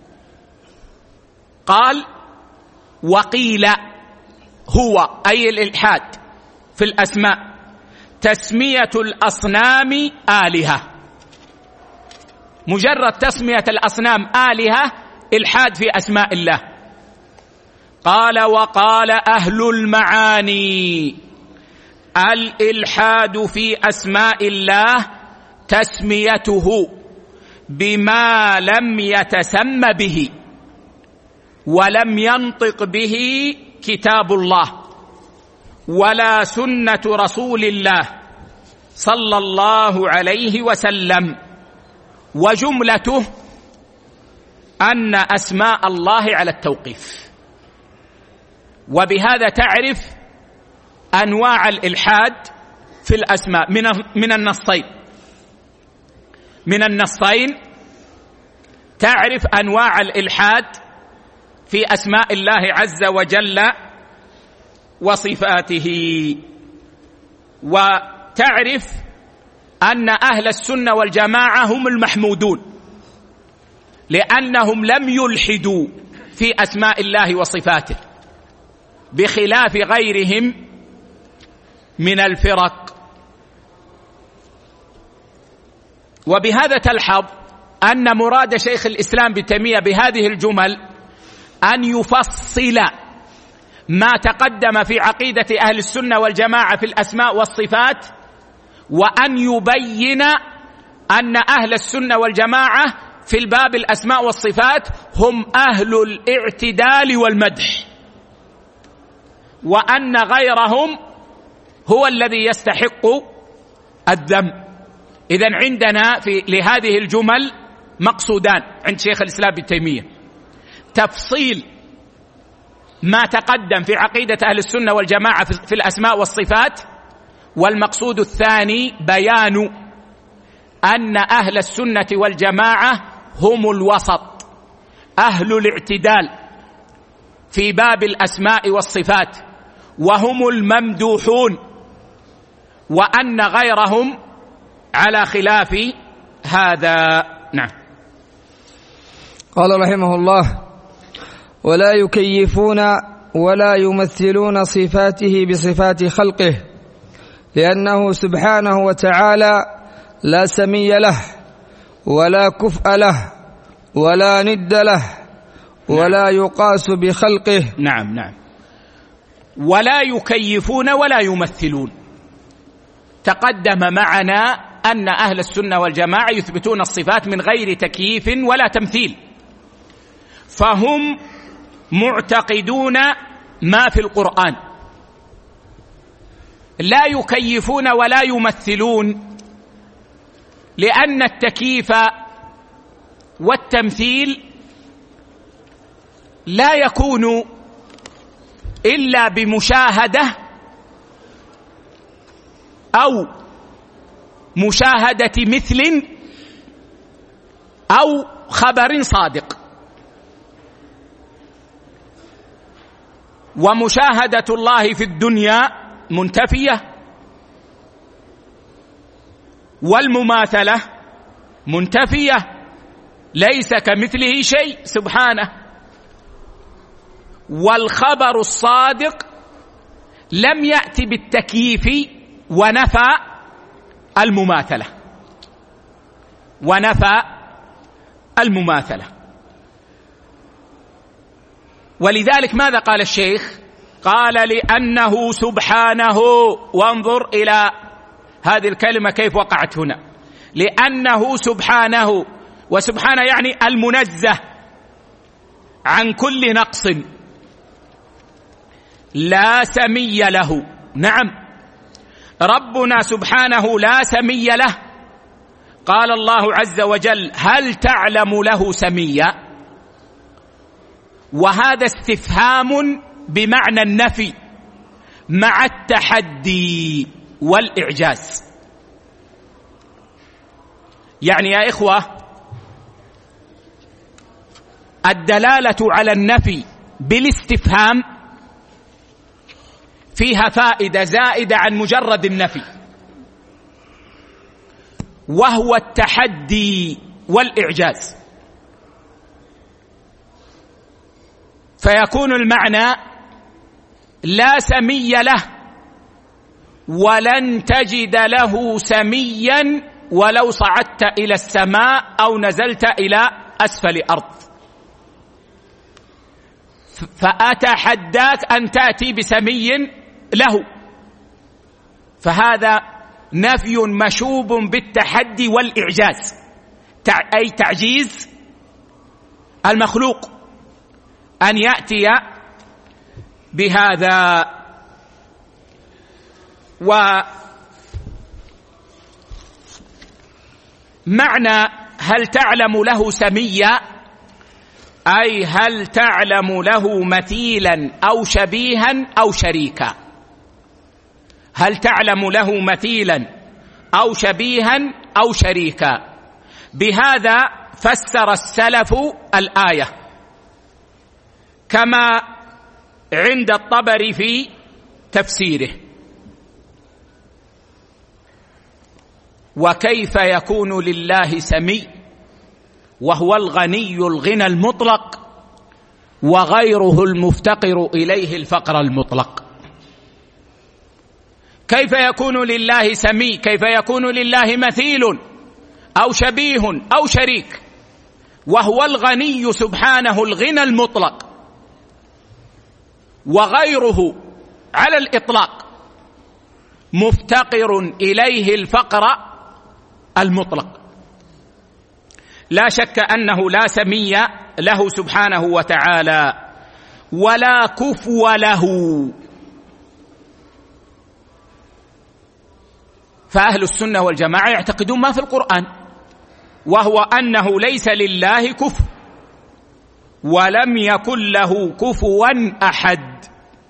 قال: وقيل هو أي الإلحاد في الأسماء تسمية الأصنام آلهة. مجرد تسمية الأصنام آلهة إلحاد في أسماء الله. قال: وقال أهل المعاني: الإلحاد في أسماء الله تسميته بما لم يتسم به ولم ينطق به كتاب الله ولا سنة رسول الله صلى الله عليه وسلم. وجملته أن أسماء الله على التوقيف. وبهذا تعرف أنواع الإلحاد في الأسماء من من النصين من النصين تعرف أنواع الإلحاد في أسماء الله عز وجل وصفاته. وتعرف أن أهل السنة والجماعة هم المحمودون، لأنهم لم يلحدوا في أسماء الله وصفاته، بخلاف غيرهم من الفرق. وبهذا تلحظ أن مراد شيخ الإسلام ابن تيمية بهذه الجمل أن يفصل ما تقدم في عقيدة أهل السنة والجماعة في الأسماء والصفات، وأن يبين أن أهل السنة والجماعة في الباب الأسماء والصفات هم أهل الاعتدال والمدح، وأن غيرهم هو الذي يستحق الذم. إذن عندنا في لهذه الجمل مقصودان عند شيخ الإسلام ابن تيمية: تفصيل ما تقدم في عقيدة أهل السنة والجماعة في الأسماء والصفات، والمقصود الثاني بيان أن أهل السنة والجماعة هم الوسط، أهل الاعتدال في باب الأسماء والصفات، وهم الممدوحون، وأن غيرهم على خلاف هذا. نعم. قال رحمه الله: ولا يكيفون ولا يمثلون صفاته بصفات خلقه، لأنه سبحانه وتعالى لا سمي له ولا كفء له ولا ند له ولا يقاس بخلقه. نعم نعم. ولا يكيفون ولا يمثلون، تقدم معنا أن أهل السنة والجماعة يثبتون الصفات من غير تكييف ولا تمثيل، فهم معتقدون ما في القرآن، لا يكيفون ولا يمثلون، لأن التكييف والتمثيل لا يكون إلا بمشاهدة أو مشاهدة مثل أو خبر صادق. ومشاهدة الله في الدنيا منتفية، والمماثلة منتفية، ليس كمثله شيء سبحانه. والخبر الصادق لم يأتي بالتكييف ونفى المماثلة ونفى المماثلة ولذلك ماذا قال الشيخ؟ قال لأنه سبحانه، وانظر إلى هذه الكلمة كيف وقعت هنا، لأنه سبحانه، وسبحانه يعني المنزه عن كل نقص، لا سمي له. نعم، ربنا سبحانه لا سمي له. قال الله عز وجل: هل تعلم له سميا؟ وهذا استفهام بمعنى النفي مع التحدي والإعجاز. يعني يا إخوة، الدلالة على النفي بالاستفهام فيها فائدة زائدة عن مجرد النفي، وهو التحدي والإعجاز. فيكون المعنى: لا سمي له، ولن تجد له سميا ولو صعدت إلى السماء أو نزلت إلى أسفل أرض. فأتحداك أن تأتي بسمي له. فهذا نفي مشوب بالتحدي والإعجاز، أي تعجيز المخلوق أن يأتي بهذا. ومعنى هل تعلم له سميا، أي هل تعلم له مثيلا أو شبيها أو شريكا. هل تعلم له مثيلا أو شبيها أو شريكا. بهذا فسر السلف الآية كما عند الطبري في تفسيره: وكيف يكون لله سمي وهو الغني الغنى المطلق وغيره المفتقر إليه الفقر المطلق. كيف يكون لله سمي، كيف يكون لله مثيل أو شبيه أو شريك وهو الغني سبحانه الغنى المطلق، وغيره على الإطلاق مفتقر إليه الفقر المطلق. لا شك أنه لا سمي له سبحانه وتعالى ولا كفو له. فأهل السنة والجماعة يعتقدون ما في القرآن، وهو أنه ليس لله كفو ولم يكن له كفوا أحد،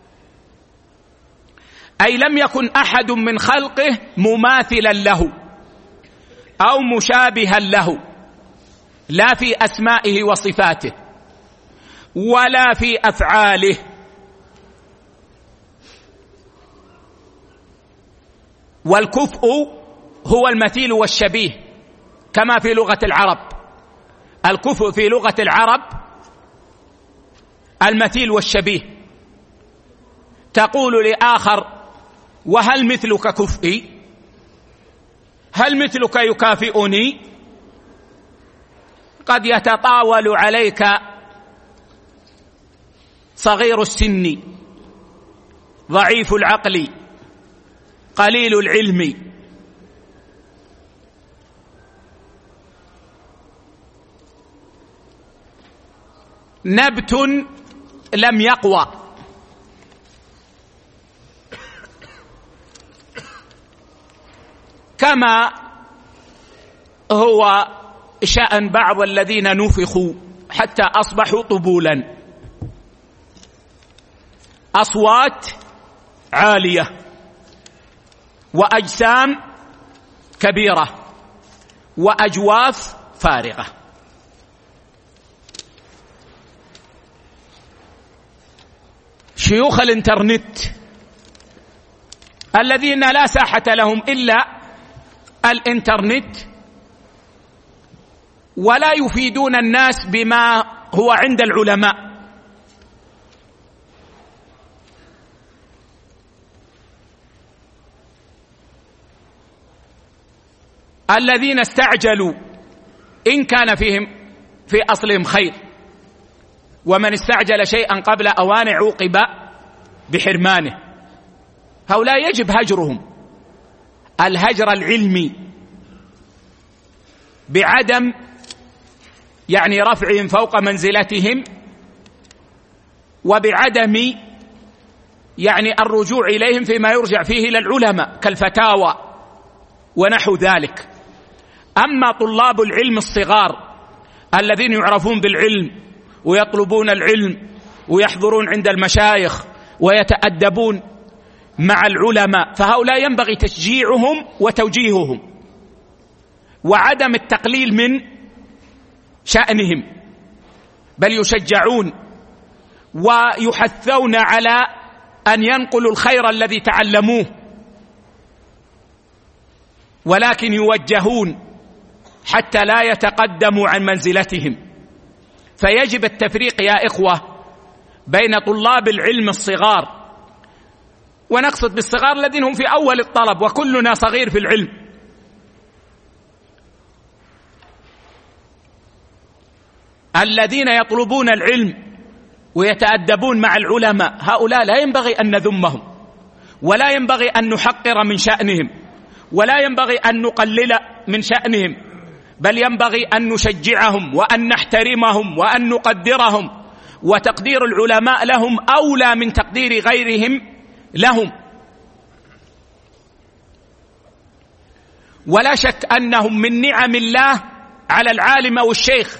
أي لم يكن أحد من خلقه مماثلا له أو مشابها له، لا في أسمائه وصفاته ولا في أفعاله. والكفء هو المثيل والشبيه كما في لغة العرب. الكفء في لغة العرب المثيل والشبيه. تقول لآخر: وهل مثلك كفئي؟ هل مثلك يكافئني؟ قد يتطاول عليك صغير السن ضعيف العقل قليل العلم، نبت لم يقوى، كما هو شأن بعض الذين نفخوا حتى أصبحوا طبولا، أصوات عالية وأجسام كبيرة وأجواف فارغة. شيوخ الإنترنت الذين لا ساحة لهم إلا الإنترنت ولا يفيدون الناس بما هو عند العلماء، الذين استعجلوا إن كان فيهم في أصلهم خير، ومن استعجل شيئا قبل أوانه عوقب بحرمانه. هؤلاء يجب هجرهم، الهجر العلمي، بعدم يعني رفعهم فوق منزلتهم، وبعدم يعني الرجوع إليهم فيما يرجع فيه إلى العلماء كالفتاوى ونحو ذلك. أما طلاب العلم الصغار الذين يعرفون بالعلم ويطلبون العلم ويحضرون عند المشايخ ويتأدبون مع العلماء، فهؤلاء ينبغي تشجيعهم وتوجيههم وعدم التقليل من شأنهم، بل يشجعون ويحثون على أن ينقلوا الخير الذي تعلموه، ولكن يوجهون حتى لا يتقدموا عن منزلتهم. فيجب التفريق يا إخوة بين طلاب العلم الصغار، ونقصد بالصغار الذين هم في أول الطلب، وكلنا صغير في العلم، الذين يطلبون العلم ويتأدبون مع العلماء. هؤلاء لا ينبغي أن نذمهم، ولا ينبغي أن نحقر من شأنهم، ولا ينبغي أن نقلل من شأنهم، بل ينبغي أن نشجعهم وأن نحترمهم وأن نقدرهم، وتقدير العلماء لهم أولى من تقدير غيرهم لهم. ولا شك أنهم من نعم الله على العالم أو الشيخ،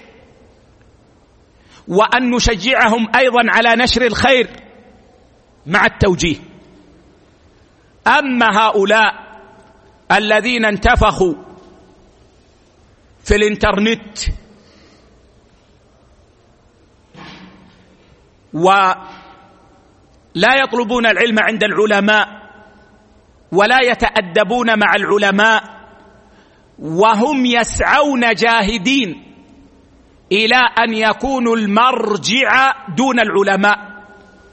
وأن نشجعهم أيضا على نشر الخير مع التوجيه. أما هؤلاء الذين انتفخوا في الإنترنت ولا يطلبون العلم عند العلماء ولا يتأدبون مع العلماء، وهم يسعون جاهدين إلى أن يكونوا المرجع دون العلماء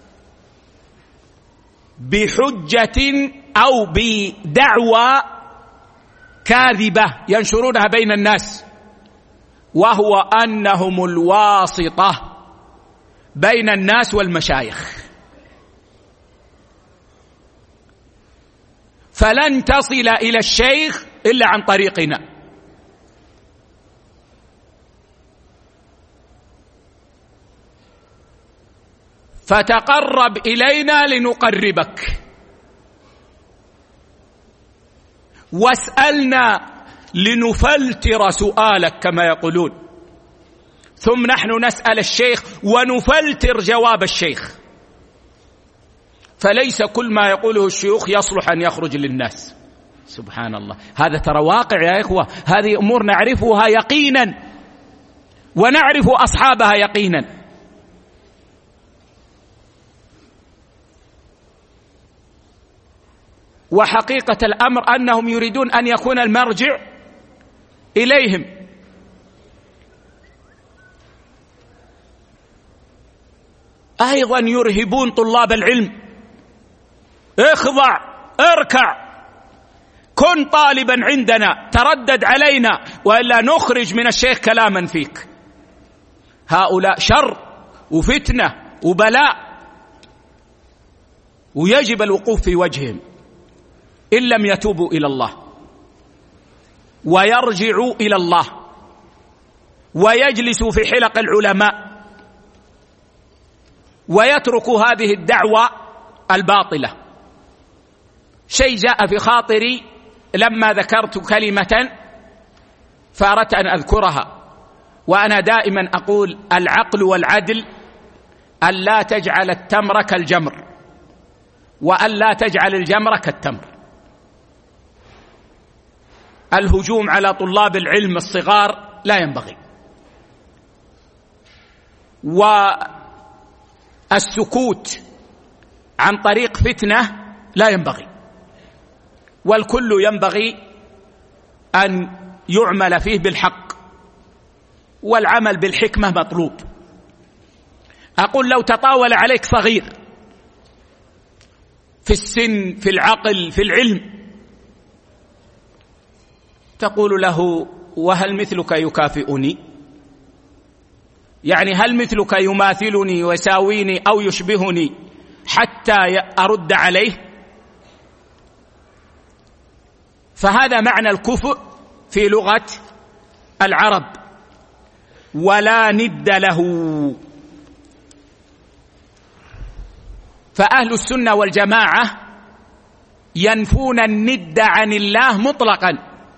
بحجة أو بدعوى كاذبة ينشرونها بين الناس، وهو أنهم الواسطة بين الناس والمشايخ، فلن تصل إلى الشيخ إلا عن طريقنا. فتقرب إلينا لنقربك، واسألنا لنفلتر سؤالك كما يقولون، ثم نحن نسأل الشيخ ونفلتر جواب الشيخ. فليس كل ما يقوله الشيوخ يصلح أن يخرج للناس. سبحان الله، هذا ترى واقع يا إخوة، هذه أمور نعرفها يقينا ونعرف أصحابها يقينا. وحقيقة الأمر أنهم يريدون أن يكون المرجع إليهم. أيضا يرهبون طلاب العلم: اخضع، اركع، كن طالبا عندنا، تردد علينا وإلا نخرج من الشيخ كلاما فيك. هؤلاء شر وفتنة وبلاء، ويجب الوقوف في وجههم إن لم يتوبوا إلى الله ويرجعوا إلى الله ويجلسوا في حلق العلماء ويترك هذه الدعوة الباطلة. شيء جاء في خاطري لما ذكرت كلمة فأردت أن أذكرها، وأنا دائما أقول العقل والعدل أن لا تجعل التمر كالجمر، وأن لا تجعل الجمر كالتمر. الهجوم على طلاب العلم الصغار لا ينبغي، والسكوت عن طريق فتنة لا ينبغي، والكل ينبغي أن يعمل فيه بالحق، والعمل بالحكمة مطلوب. أقول لو تطاول عليك صغير في السن، في العقل، في العلم، تقول له وهل مثلك يكافئني؟ يعني هل مثلك يماثلني ويساويني أو يشبهني حتى أرد عليه؟ فهذا معنى الكفء في لغة العرب، ولا ند له. فأهل السنة والجماعة ينفون الند عن الله مطلقا،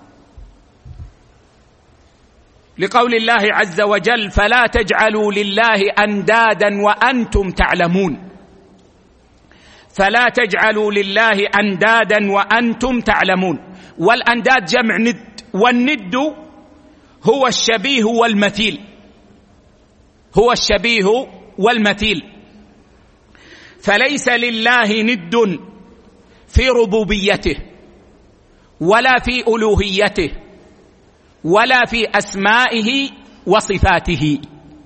لقول الله عز وجل فلا تجعلوا لله أندادا وأنتم تعلمون. فلا تجعلوا لله أندادا وأنتم تعلمون. والأنداد جمع ند، والند هو الشبيه والمثيل، هو الشبيه والمثيل. فليس لله ند في ربوبيته ولا في ألوهيته ولا في أسمائه وصفاته.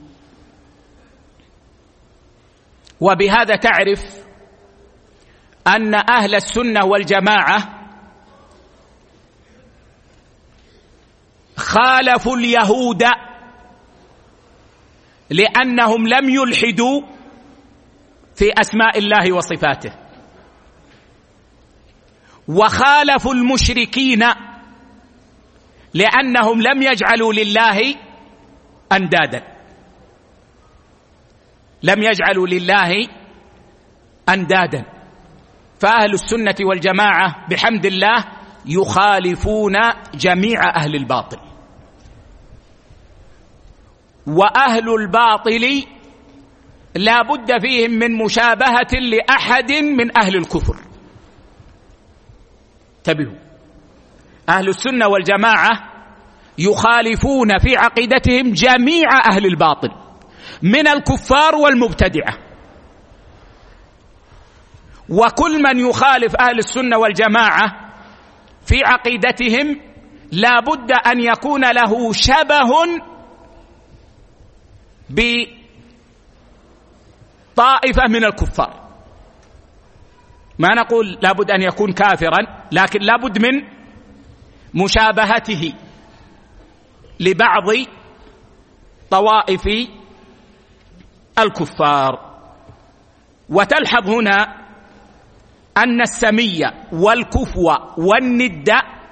وبهذا تعرف أن أهل السنة والجماعة خالفوا اليهود لأنهم لم يلحدوا في أسماء الله وصفاته، وخالفوا المشركين لأنهم لم يجعلوا لله أندادا، لم يجعلوا لله أندادا. فأهل السنة والجماعة بحمد الله يخالفون جميع أهل الباطل، وأهل الباطل لا بد فيهم من مشابهة لأحد من أهل الكفر. انتبهوا، أهل السنة والجماعة يخالفون في عقيدتهم جميع أهل الباطل من الكفار والمبتدعة، وكل من يخالف أهل السنة والجماعة في عقيدتهم لا بد أن يكون له شبه بطائفة من الكفار. ما نقول لا بد أن يكون كافرا، لكن لا بد من مشابهته لبعض طوائف الكفار. وتلحظ هنا أن السمي والكفو والند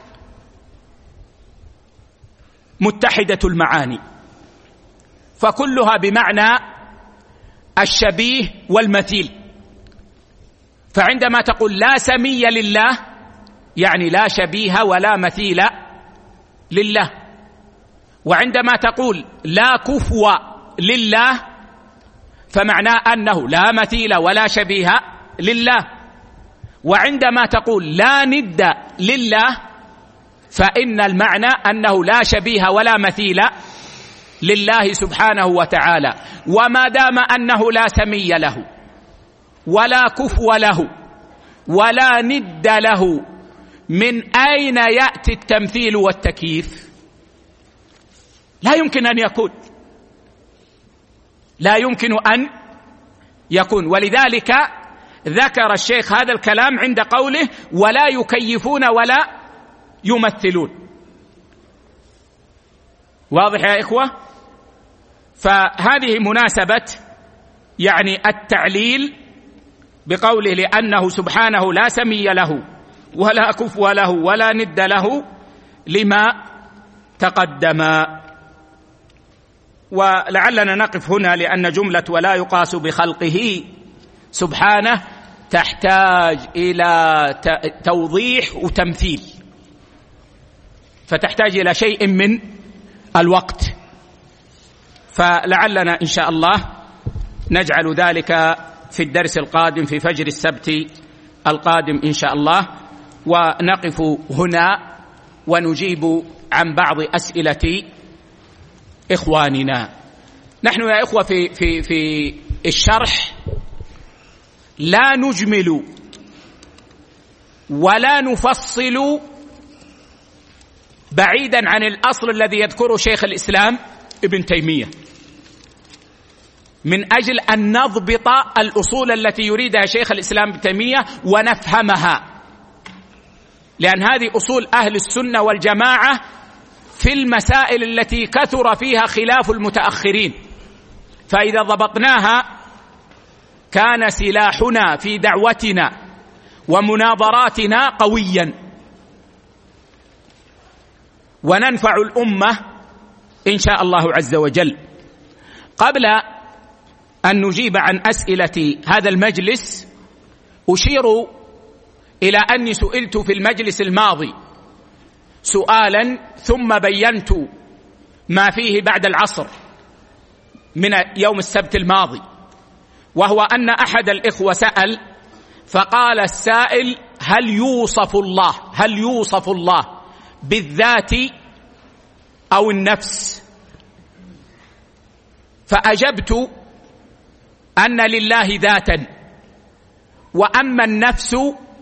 متحدة المعاني، فكلها بمعنى الشبيه والمثيل. فعندما تقول لا سمي لله يعني لا شبيه ولا مثيل لله، وعندما تقول لا كفو لله فمعناه أنه لا مثيل ولا شبيه لله، وعندما تقول لا ند لله فإن المعنى أنه لا شبيه ولا مثيل لله سبحانه وتعالى. وما دام أنه لا سمي له ولا كفو له ولا ند له، من أين يأتي التمثيل والتكييف؟ لا يمكن أن يكون، لا يمكن أن يكون. ولذلك ذكر الشيخ هذا الكلام عند قوله ولا يكيفون ولا يمثلون. واضح يا إخوة؟ فهذه مناسبة يعني التعليل بقوله لأنه سبحانه لا سمي له ولا كفو له ولا ند له لما تقدم. ولعلنا نقف هنا لأن جملة ولا يقاس بخلقه سبحانه تحتاج إلى توضيح وتمثيل، فتحتاج إلى شيء من الوقت، فلعلنا إن شاء الله نجعل ذلك في الدرس القادم في فجر السبت القادم إن شاء الله، ونقف هنا ونجيب عن بعض أسئلة إخواننا. نحن يا إخوة في, في, في الشرح لا نجمل ولا نفصل بعيدا عن الأصل الذي يذكره شيخ الإسلام ابن تيمية، من أجل أن نضبط الأصول التي يريدها شيخ الإسلام ابن تيمية ونفهمها، لأن هذه أصول أهل السنة والجماعة في المسائل التي كثر فيها خلاف المتأخرين، فإذا ضبطناها كان سلاحنا في دعوتنا ومناظراتنا قويا، وننفع الأمة إن شاء الله عز وجل. قبل أن نجيب عن أسئلة هذا المجلس أشير إلى أني سئلت في المجلس الماضي سؤالا ثم بينت ما فيه بعد العصر من يوم السبت الماضي، وهو أن أحد الإخوة سأل فقال السائل: هل يوصف الله هل يوصف الله بالذات أو النفس؟ فأجبت أن لله ذاتا، وأما النفس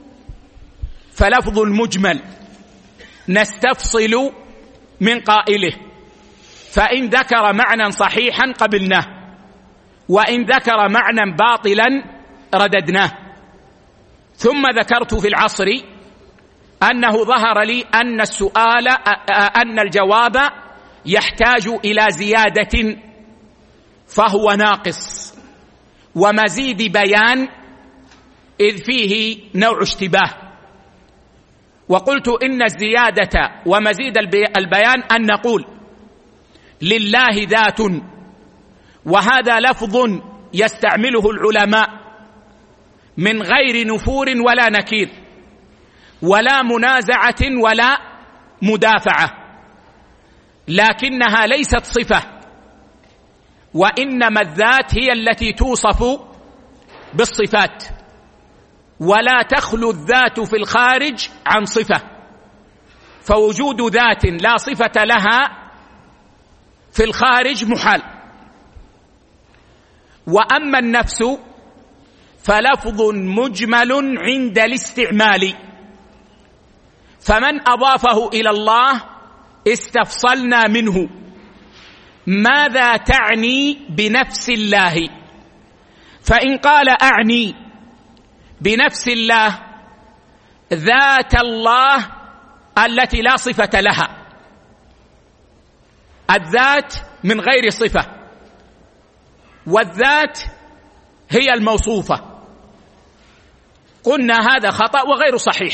فلفظ مجمل نستفصل من قائله، فإن ذكر معنى صحيحا قبلناه، وإن ذكر معنى باطلا رددناه. ثم ذكرت في العصر أنه ظهر لي أن السؤال أن الجواب يحتاج إلى زيادة فهو ناقص ومزيد بيان، إذ فيه نوع اشتباه، وقلت إن الزيادة ومزيد البيان أن نقول لله ذات، وهذا لفظ يستعمله العلماء من غير نفور ولا نكير ولا منازعة ولا مدافعة، لكنها ليست صفة، وإنما الذات هي التي توصف بالصفات، ولا تخلو الذات في الخارج عن صفة، فوجود ذات لا صفة لها في الخارج محال. وأما النفس فلفظ مجمل عند الاستعمال، فمن أضافه إلى الله استفصلنا منه ماذا تعني بنفس الله، فإن قال أعني بنفس الله ذات الله التي لا صفة لها، الذات من غير صفة، والذات هي الموصوفة، قلنا هذا خطأ وغير صحيح.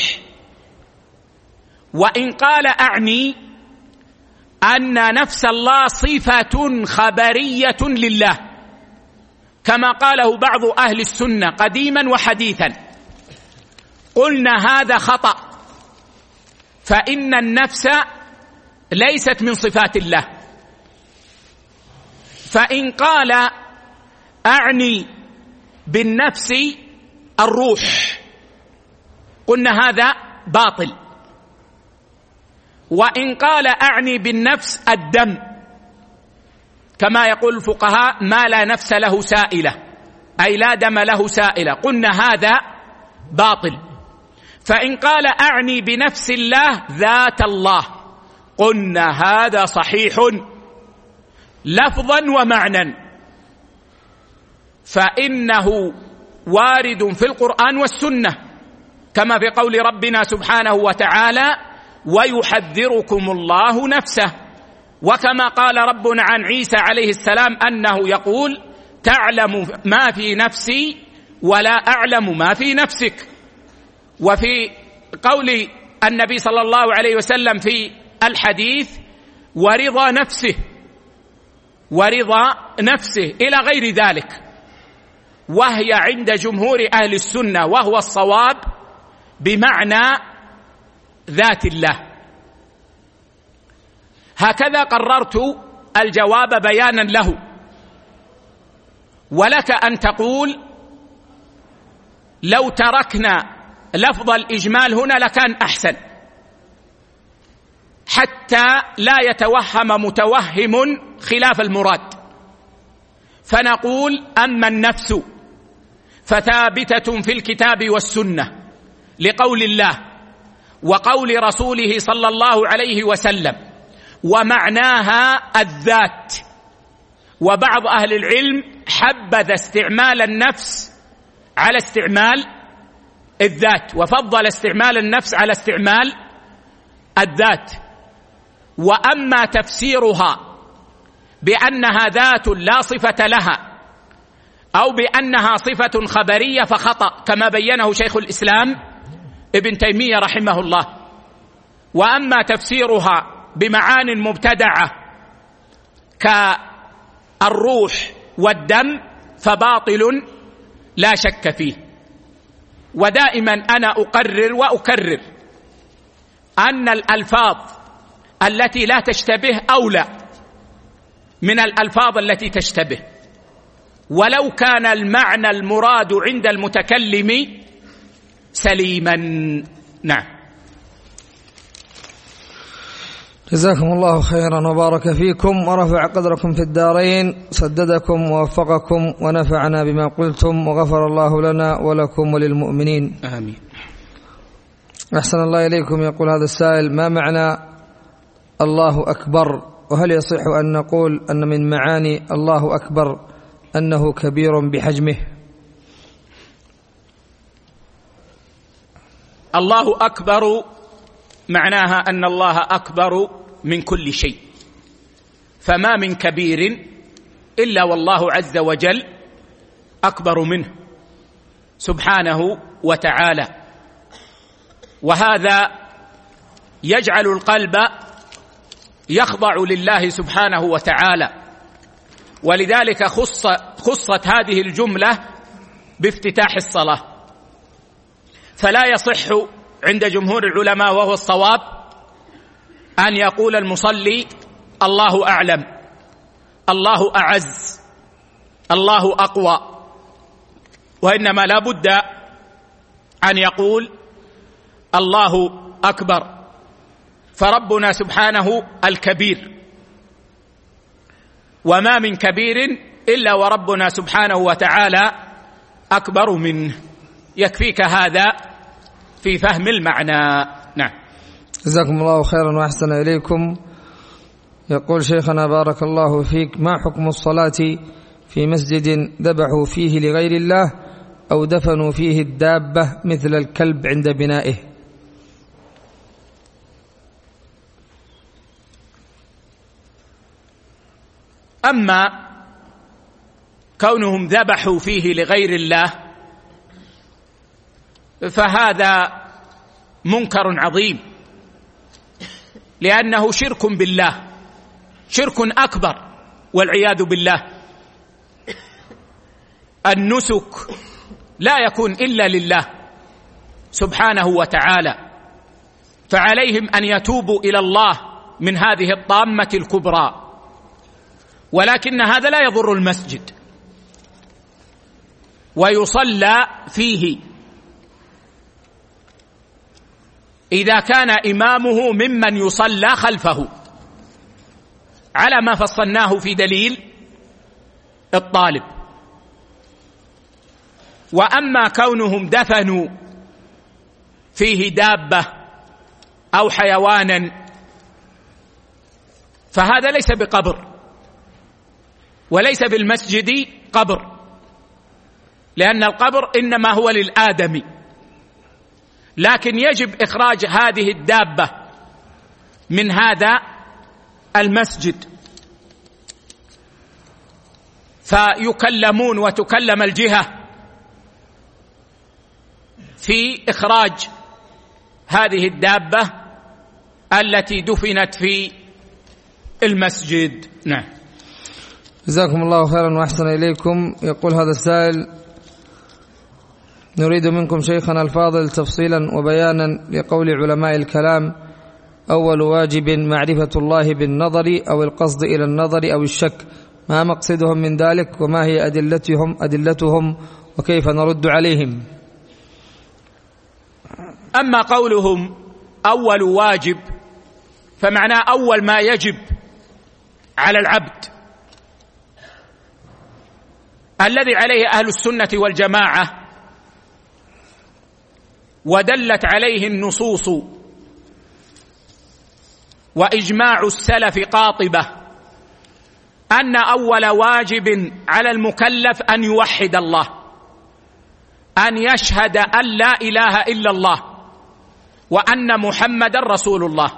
وإن قال أعني أن نفس الله صفة خبرية لله كما قاله بعض أهل السنة قديما وحديثا، قلنا هذا خطأ، فإن النفس ليست من صفات الله. فإن قال أعني بالنفس الروح قلنا هذا باطل. وإن قال أعني بالنفس الدم كما يقول الفقهاء ما لا نفس له سائلة، أي لا دم له سائلة، قلنا هذا باطل. فإن قال أعني بنفس الله ذات الله قلنا هذا صحيح لفظا ومعنى، فإنه وارد في القرآن والسنة كما في قول ربنا سبحانه وتعالى ويحذركم الله نفسه، وكما قال ربنا عن عيسى عليه السلام أنه يقول تعلم ما في نفسي ولا أعلم ما في نفسك. وفي قول النبي صلى الله عليه وسلم في الحديث ورضا نفسه ورضا نفسه إلى غير ذلك، وهي عند جمهور أهل السنة وهو الصواب بمعنى ذات الله. هكذا قررت الجواب بيانا له. ولك أن تقول لو تركنا لفظ الإجمال هنا لكان أحسن، حتى لا يتوهم متوهم خلاف المراد، فنقول أما النفس فثابتة في الكتاب والسنة لقول الله وقول رسوله صلى الله عليه وسلم، ومعناها الذات. وبعض أهل العلم حبذ استعمال النفس على استعمال الذات، وفضل استعمال النفس على استعمال الذات. وأما تفسيرها بأنها ذات لا صفة لها أو بأنها صفة خبرية فخطأ، كما بينه شيخ الإسلام ابن تيمية رحمه الله. وأما تفسيرها بمعان مبتدعة كالروح والدم فباطل لا شك فيه. ودائما أنا أقرر وأكرر أن الألفاظ التي لا تشتبه أولى من الألفاظ التي تشتبه، ولو كان المعنى المراد عند المتكلم سليما. نعم. جزاكم الله خيرا وبارك فيكم ورفع قدركم في الدارين، سددكم ووفقكم ونفعنا بما قلتم، وغفر الله لنا ولكم وللمؤمنين آمين. أحسن الله إليكم. يقول هذا السائل: ما معنى الله أكبر؟ وهل يصح أن نقول أن من معاني الله أكبر أنه كبير بحجمه؟ الله أكبر معناها أن الله أكبر من كل شيء، فما من كبير إلا والله عز وجل أكبر منه سبحانه وتعالى. وهذا يجعل القلب يخضع لله سبحانه وتعالى، ولذلك خص خصت هذه الجملة بافتتاح الصلاة. فلا يصح عند جمهور العلماء وهو الصواب أن يقول المصلي الله أعلم، الله أعز، الله أقوى، وإنما لا بد أن يقول الله أكبر. فربنا سبحانه الكبير، وما من كبير إلا وربنا سبحانه وتعالى أكبر منه. يكفيك هذا في فهم المعنى. نعم. جزاكم الله خيرا وأحسن إليكم. يقول شيخنا بارك الله فيك: ما حكم الصلاة في مسجد ذبحوا فيه لغير الله أو دفنوا فيه الدابة مثل الكلب عند بنائه؟ أما كونهم ذبحوا فيه لغير الله فهذا منكر عظيم، لأنه شرك بالله، شرك أكبر والعياذ بالله. النسك لا يكون إلا لله سبحانه وتعالى، فعليهم أن يتوبوا إلى الله من هذه الطامة الكبرى. ولكن هذا لا يضر المسجد، ويصلى فيه إذا كان إمامه ممن يصلى خلفه، على ما فصلناه في دليل الطالب. وأما كونهم دفنوا فيه دابة أو حيوانا فهذا ليس بقبر، وليس بالمسجد قبر، لأن القبر إنما هو للآدمي، لكن يجب إخراج هذه الدابة من هذا المسجد، فيكلمون وتكلم الجهة في إخراج هذه الدابة التي دفنت في المسجد. نعم. جزاكم الله خيرا وأحسن إليكم. يقول هذا السائل: نريد منكم شيخنا الفاضل تفصيلا وبيانا لقول علماء الكلام: أول واجب معرفة الله بالنظر أو القصد إلى النظر أو الشك، ما مقصدهم من ذلك وما هي أدلتهم أدلتهم وكيف نرد عليهم؟ أما قولهم أول واجب فمعناه أول ما يجب على العبد الذي عليه أهل السنة والجماعة ودلت عليه النصوص وإجماع السلف قاطبة، أن أول واجب على المكلف أن يوحد الله، أن يشهد أن لا إله إلا الله وأن محمدا رسول الله.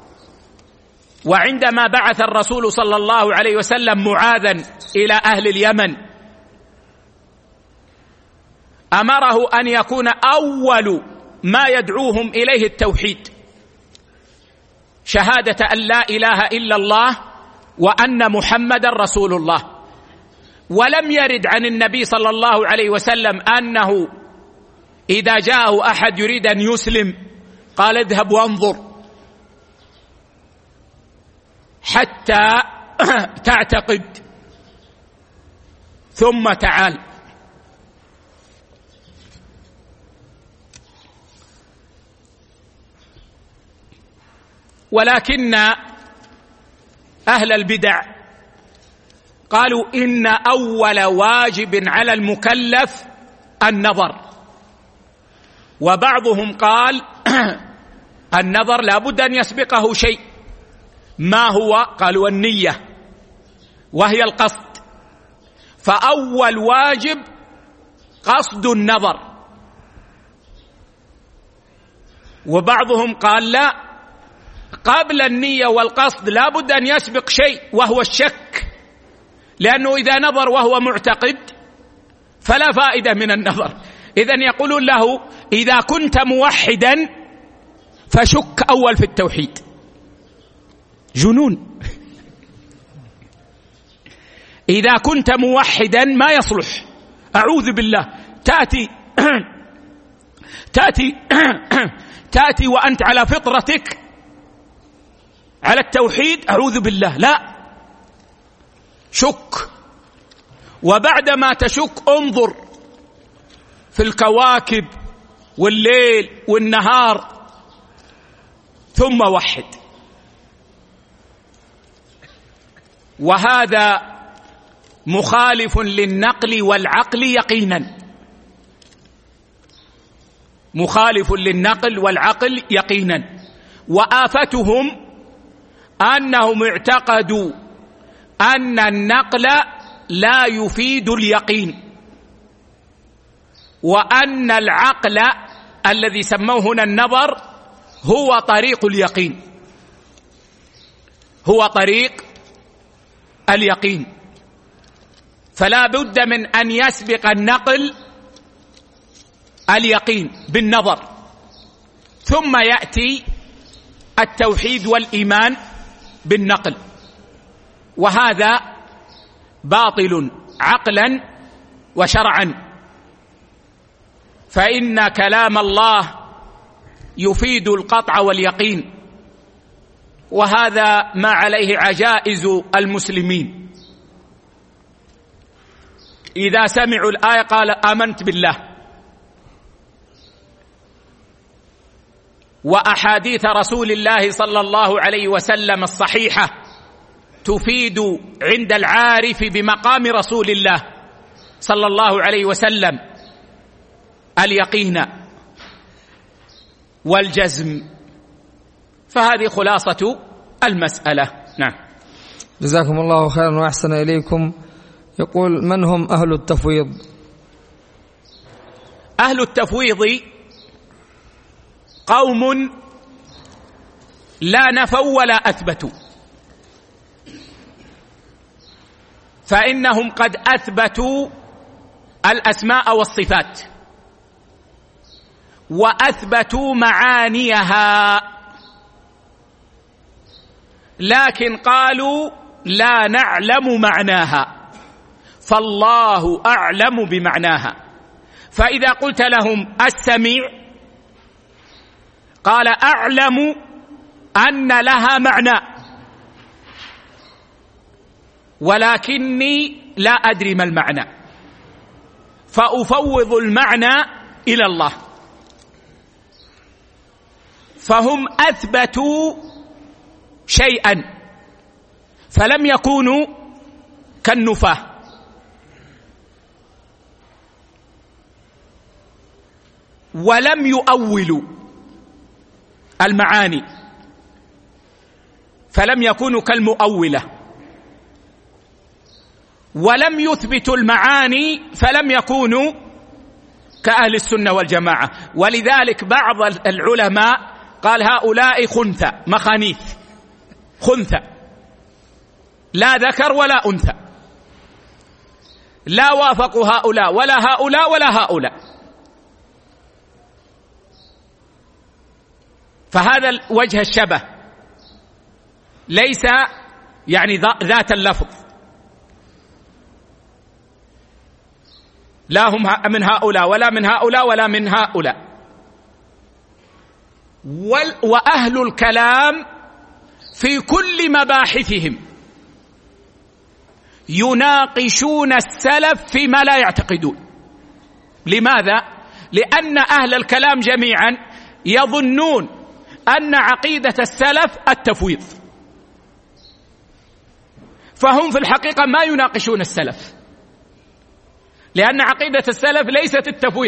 وعندما بعث الرسول صلى الله عليه وسلم معاذا إلى أهل اليمن أمره أن يكون أول ما يدعوهم إليه التوحيد، شهادة أن لا إله إلا الله وأن محمدا رسول الله. ولم يرد عن النبي صلى الله عليه وسلم أنه إذا جاءه أحد يريد أن يسلم قال اذهب وانظر حتى تعتقد ثم تعال. ولكن أهل البدع قالوا إن أول واجب على المكلف النظر، وبعضهم قال النظر لا بد أن يسبقه شيء. ما هو؟ قالوا النية وهي القصد، فأول واجب قصد النظر. وبعضهم قال لا، قبل النية والقصد لا بد أن يسبق شيء وهو الشك، لأنه إذا نظر وهو معتقد فلا فائدة من النظر. إذن يقولون له إذا كنت موحدا فشك أول في التوحيد. جنون. إذا كنت موحدا ما يصلح، أعوذ بالله، تأتي تأتي تأتي وأنت على فطرتك على التوحيد، أعوذ بالله، لا، شك. وبعدما تشك انظر في الكواكب والليل والنهار ثم وحد. وهذا مخالف للنقل والعقل يقينا، مخالف للنقل والعقل يقينا. وآفتهم أنهم اعتقدوا أن النقل لا يفيد اليقين، وأن العقل الذي سموه هنا النظر هو طريق اليقين، هو طريق اليقين. فلا بد من أن يسبق النقل اليقين بالنظر، ثم يأتي التوحيد والإيمان بالنقل، وهذا باطل عقلا وشرعا. فإن كلام الله يفيد القطع واليقين، وهذا ما عليه عجائز المسلمين. إذا سمعوا الآية قال آمنت بالله، وأحاديث رسول الله صلى الله عليه وسلم الصحيحة تفيد عند العارف بمقام رسول الله صلى الله عليه وسلم اليقين والجزم. فهذه خلاصة المسألة. نعم. جزاكم الله خيرا وأحسن إليكم. يقول: من هم أهل التفويض؟ أهل التفويض قوم لا نفوا ولا أثبتوا، فإنهم قد أثبتوا الأسماء والصفات وأثبتوا معانيها، لكن قالوا لا نعلم معناها، فالله أعلم بمعناها. فإذا قلت لهم السميع قال أعلم أن لها معنى ولكني لا أدري ما المعنى، فأفوض المعنى إلى الله. فهم أثبتوا شيئا فلم يكونوا كالنفاة. ولم يؤولوا المعاني فلم يكونوا كالمؤولة، ولم يثبتوا المعاني فلم يكونوا كأهل السنة والجماعة. ولذلك بعض العلماء قال هؤلاء خنثى، مخانيث، خنثى لا ذكر ولا أنثى، لا وافقوا هؤلاء ولا هؤلاء ولا هؤلاء. فهذا وجه الشبه ليس يعني ذات اللفظ، لا هم من هؤلاء ولا من هؤلاء ولا من هؤلاء. وأهل الكلام في كل مباحثهم يناقشون السلف فيما لا يعتقدون. لماذا؟ لأن أهل الكلام جميعا يظنون أن عقيدة السلف التفويض، فهم في الحقيقة ما يناقشون السلف، لأن عقيدة السلف ليست التفويض.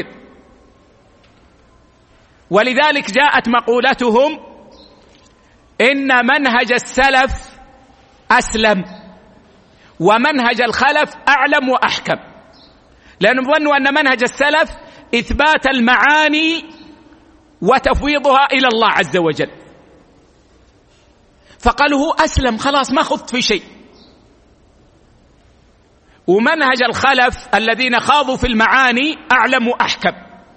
ولذلك جاءت مقولتهم إن منهج السلف أسلم ومنهج الخلف أعلم وأحكم، لأنهم ظنوا أن منهج السلف إثبات المعاني وتفويضها إلى الله عز وجل، فقالوا هو أسلم خلاص ما خضت في شيء. ومنهج الخلف الذين خاضوا في المعاني أعلم وأحكم،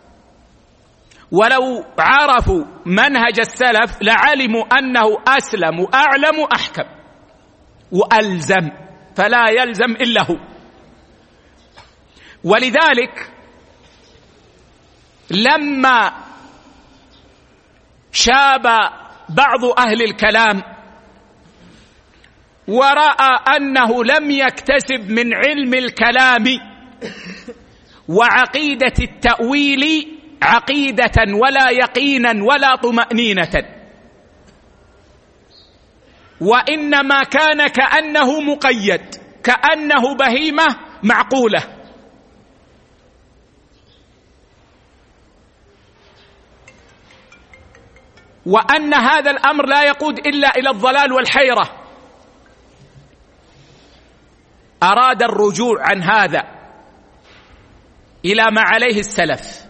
ولو عرفوا منهج السلف لعلموا أنه أسلم وأعلم وأحكم وألزم، فلا يلزم إلا هو. ولذلك لما شاب بعض أهل الكلام ورأى أنه لم يكتسب من علم الكلام وعقيدة التأويل عقيدة ولا يقينا ولا طمأنينة، وإنما كان كأنه مقيد، كأنه بهيمة معقولة، وأن هذا الأمر لا يقود إلا إلى الضلال والحيرة، أراد الرجوع عن هذا إلى ما عليه السلف،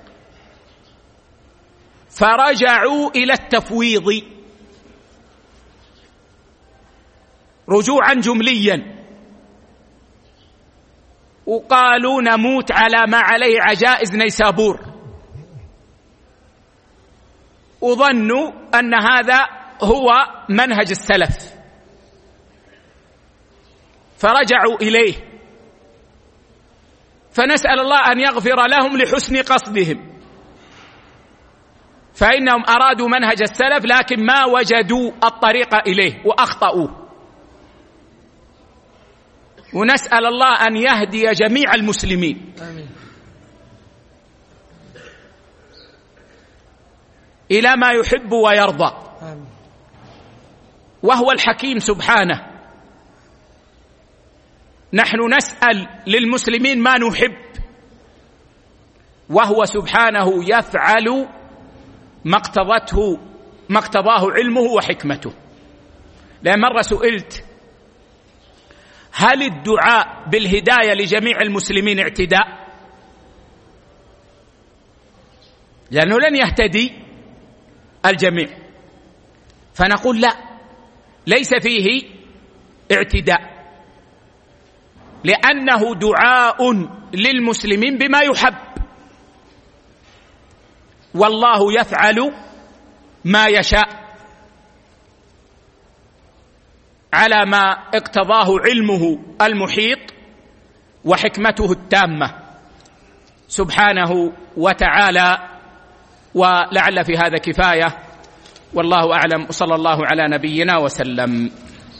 فرجعوا إلى التفويض رجوعا جمليا، وقالوا نموت على ما عليه عجائز نيسابور، وظنوا أن هذا هو منهج السلف، فرجعوا إليه. فنسأل الله أن يغفر لهم لحسن قصدهم، فإنهم أرادوا منهج السلف لكن ما وجدوا الطريق إليه وأخطأوا. ونسأل الله أن يهدي جميع المسلمين. آمين. إلى ما يحب ويرضى. آمين. وهو الحكيم سبحانه. نحن نسأل للمسلمين ما نحب، وهو سبحانه يفعل ما اقتضته ما اقتضاه علمه وحكمته. لأن مرة سئلت هل الدعاء بالهداية لجميع المسلمين اعتداء؟ لأنه لن يهتدي الجميع، فنقول لا، ليس فيه اعتداء، لأنه دعاء للمسلمين بما يحب، والله يفعل ما يشاء على ما اقتضاه علمه المحيط وحكمته التامة سبحانه وتعالى. ولعل في هذا كفاية، والله أعلم، وصلى الله على نبينا وسلم.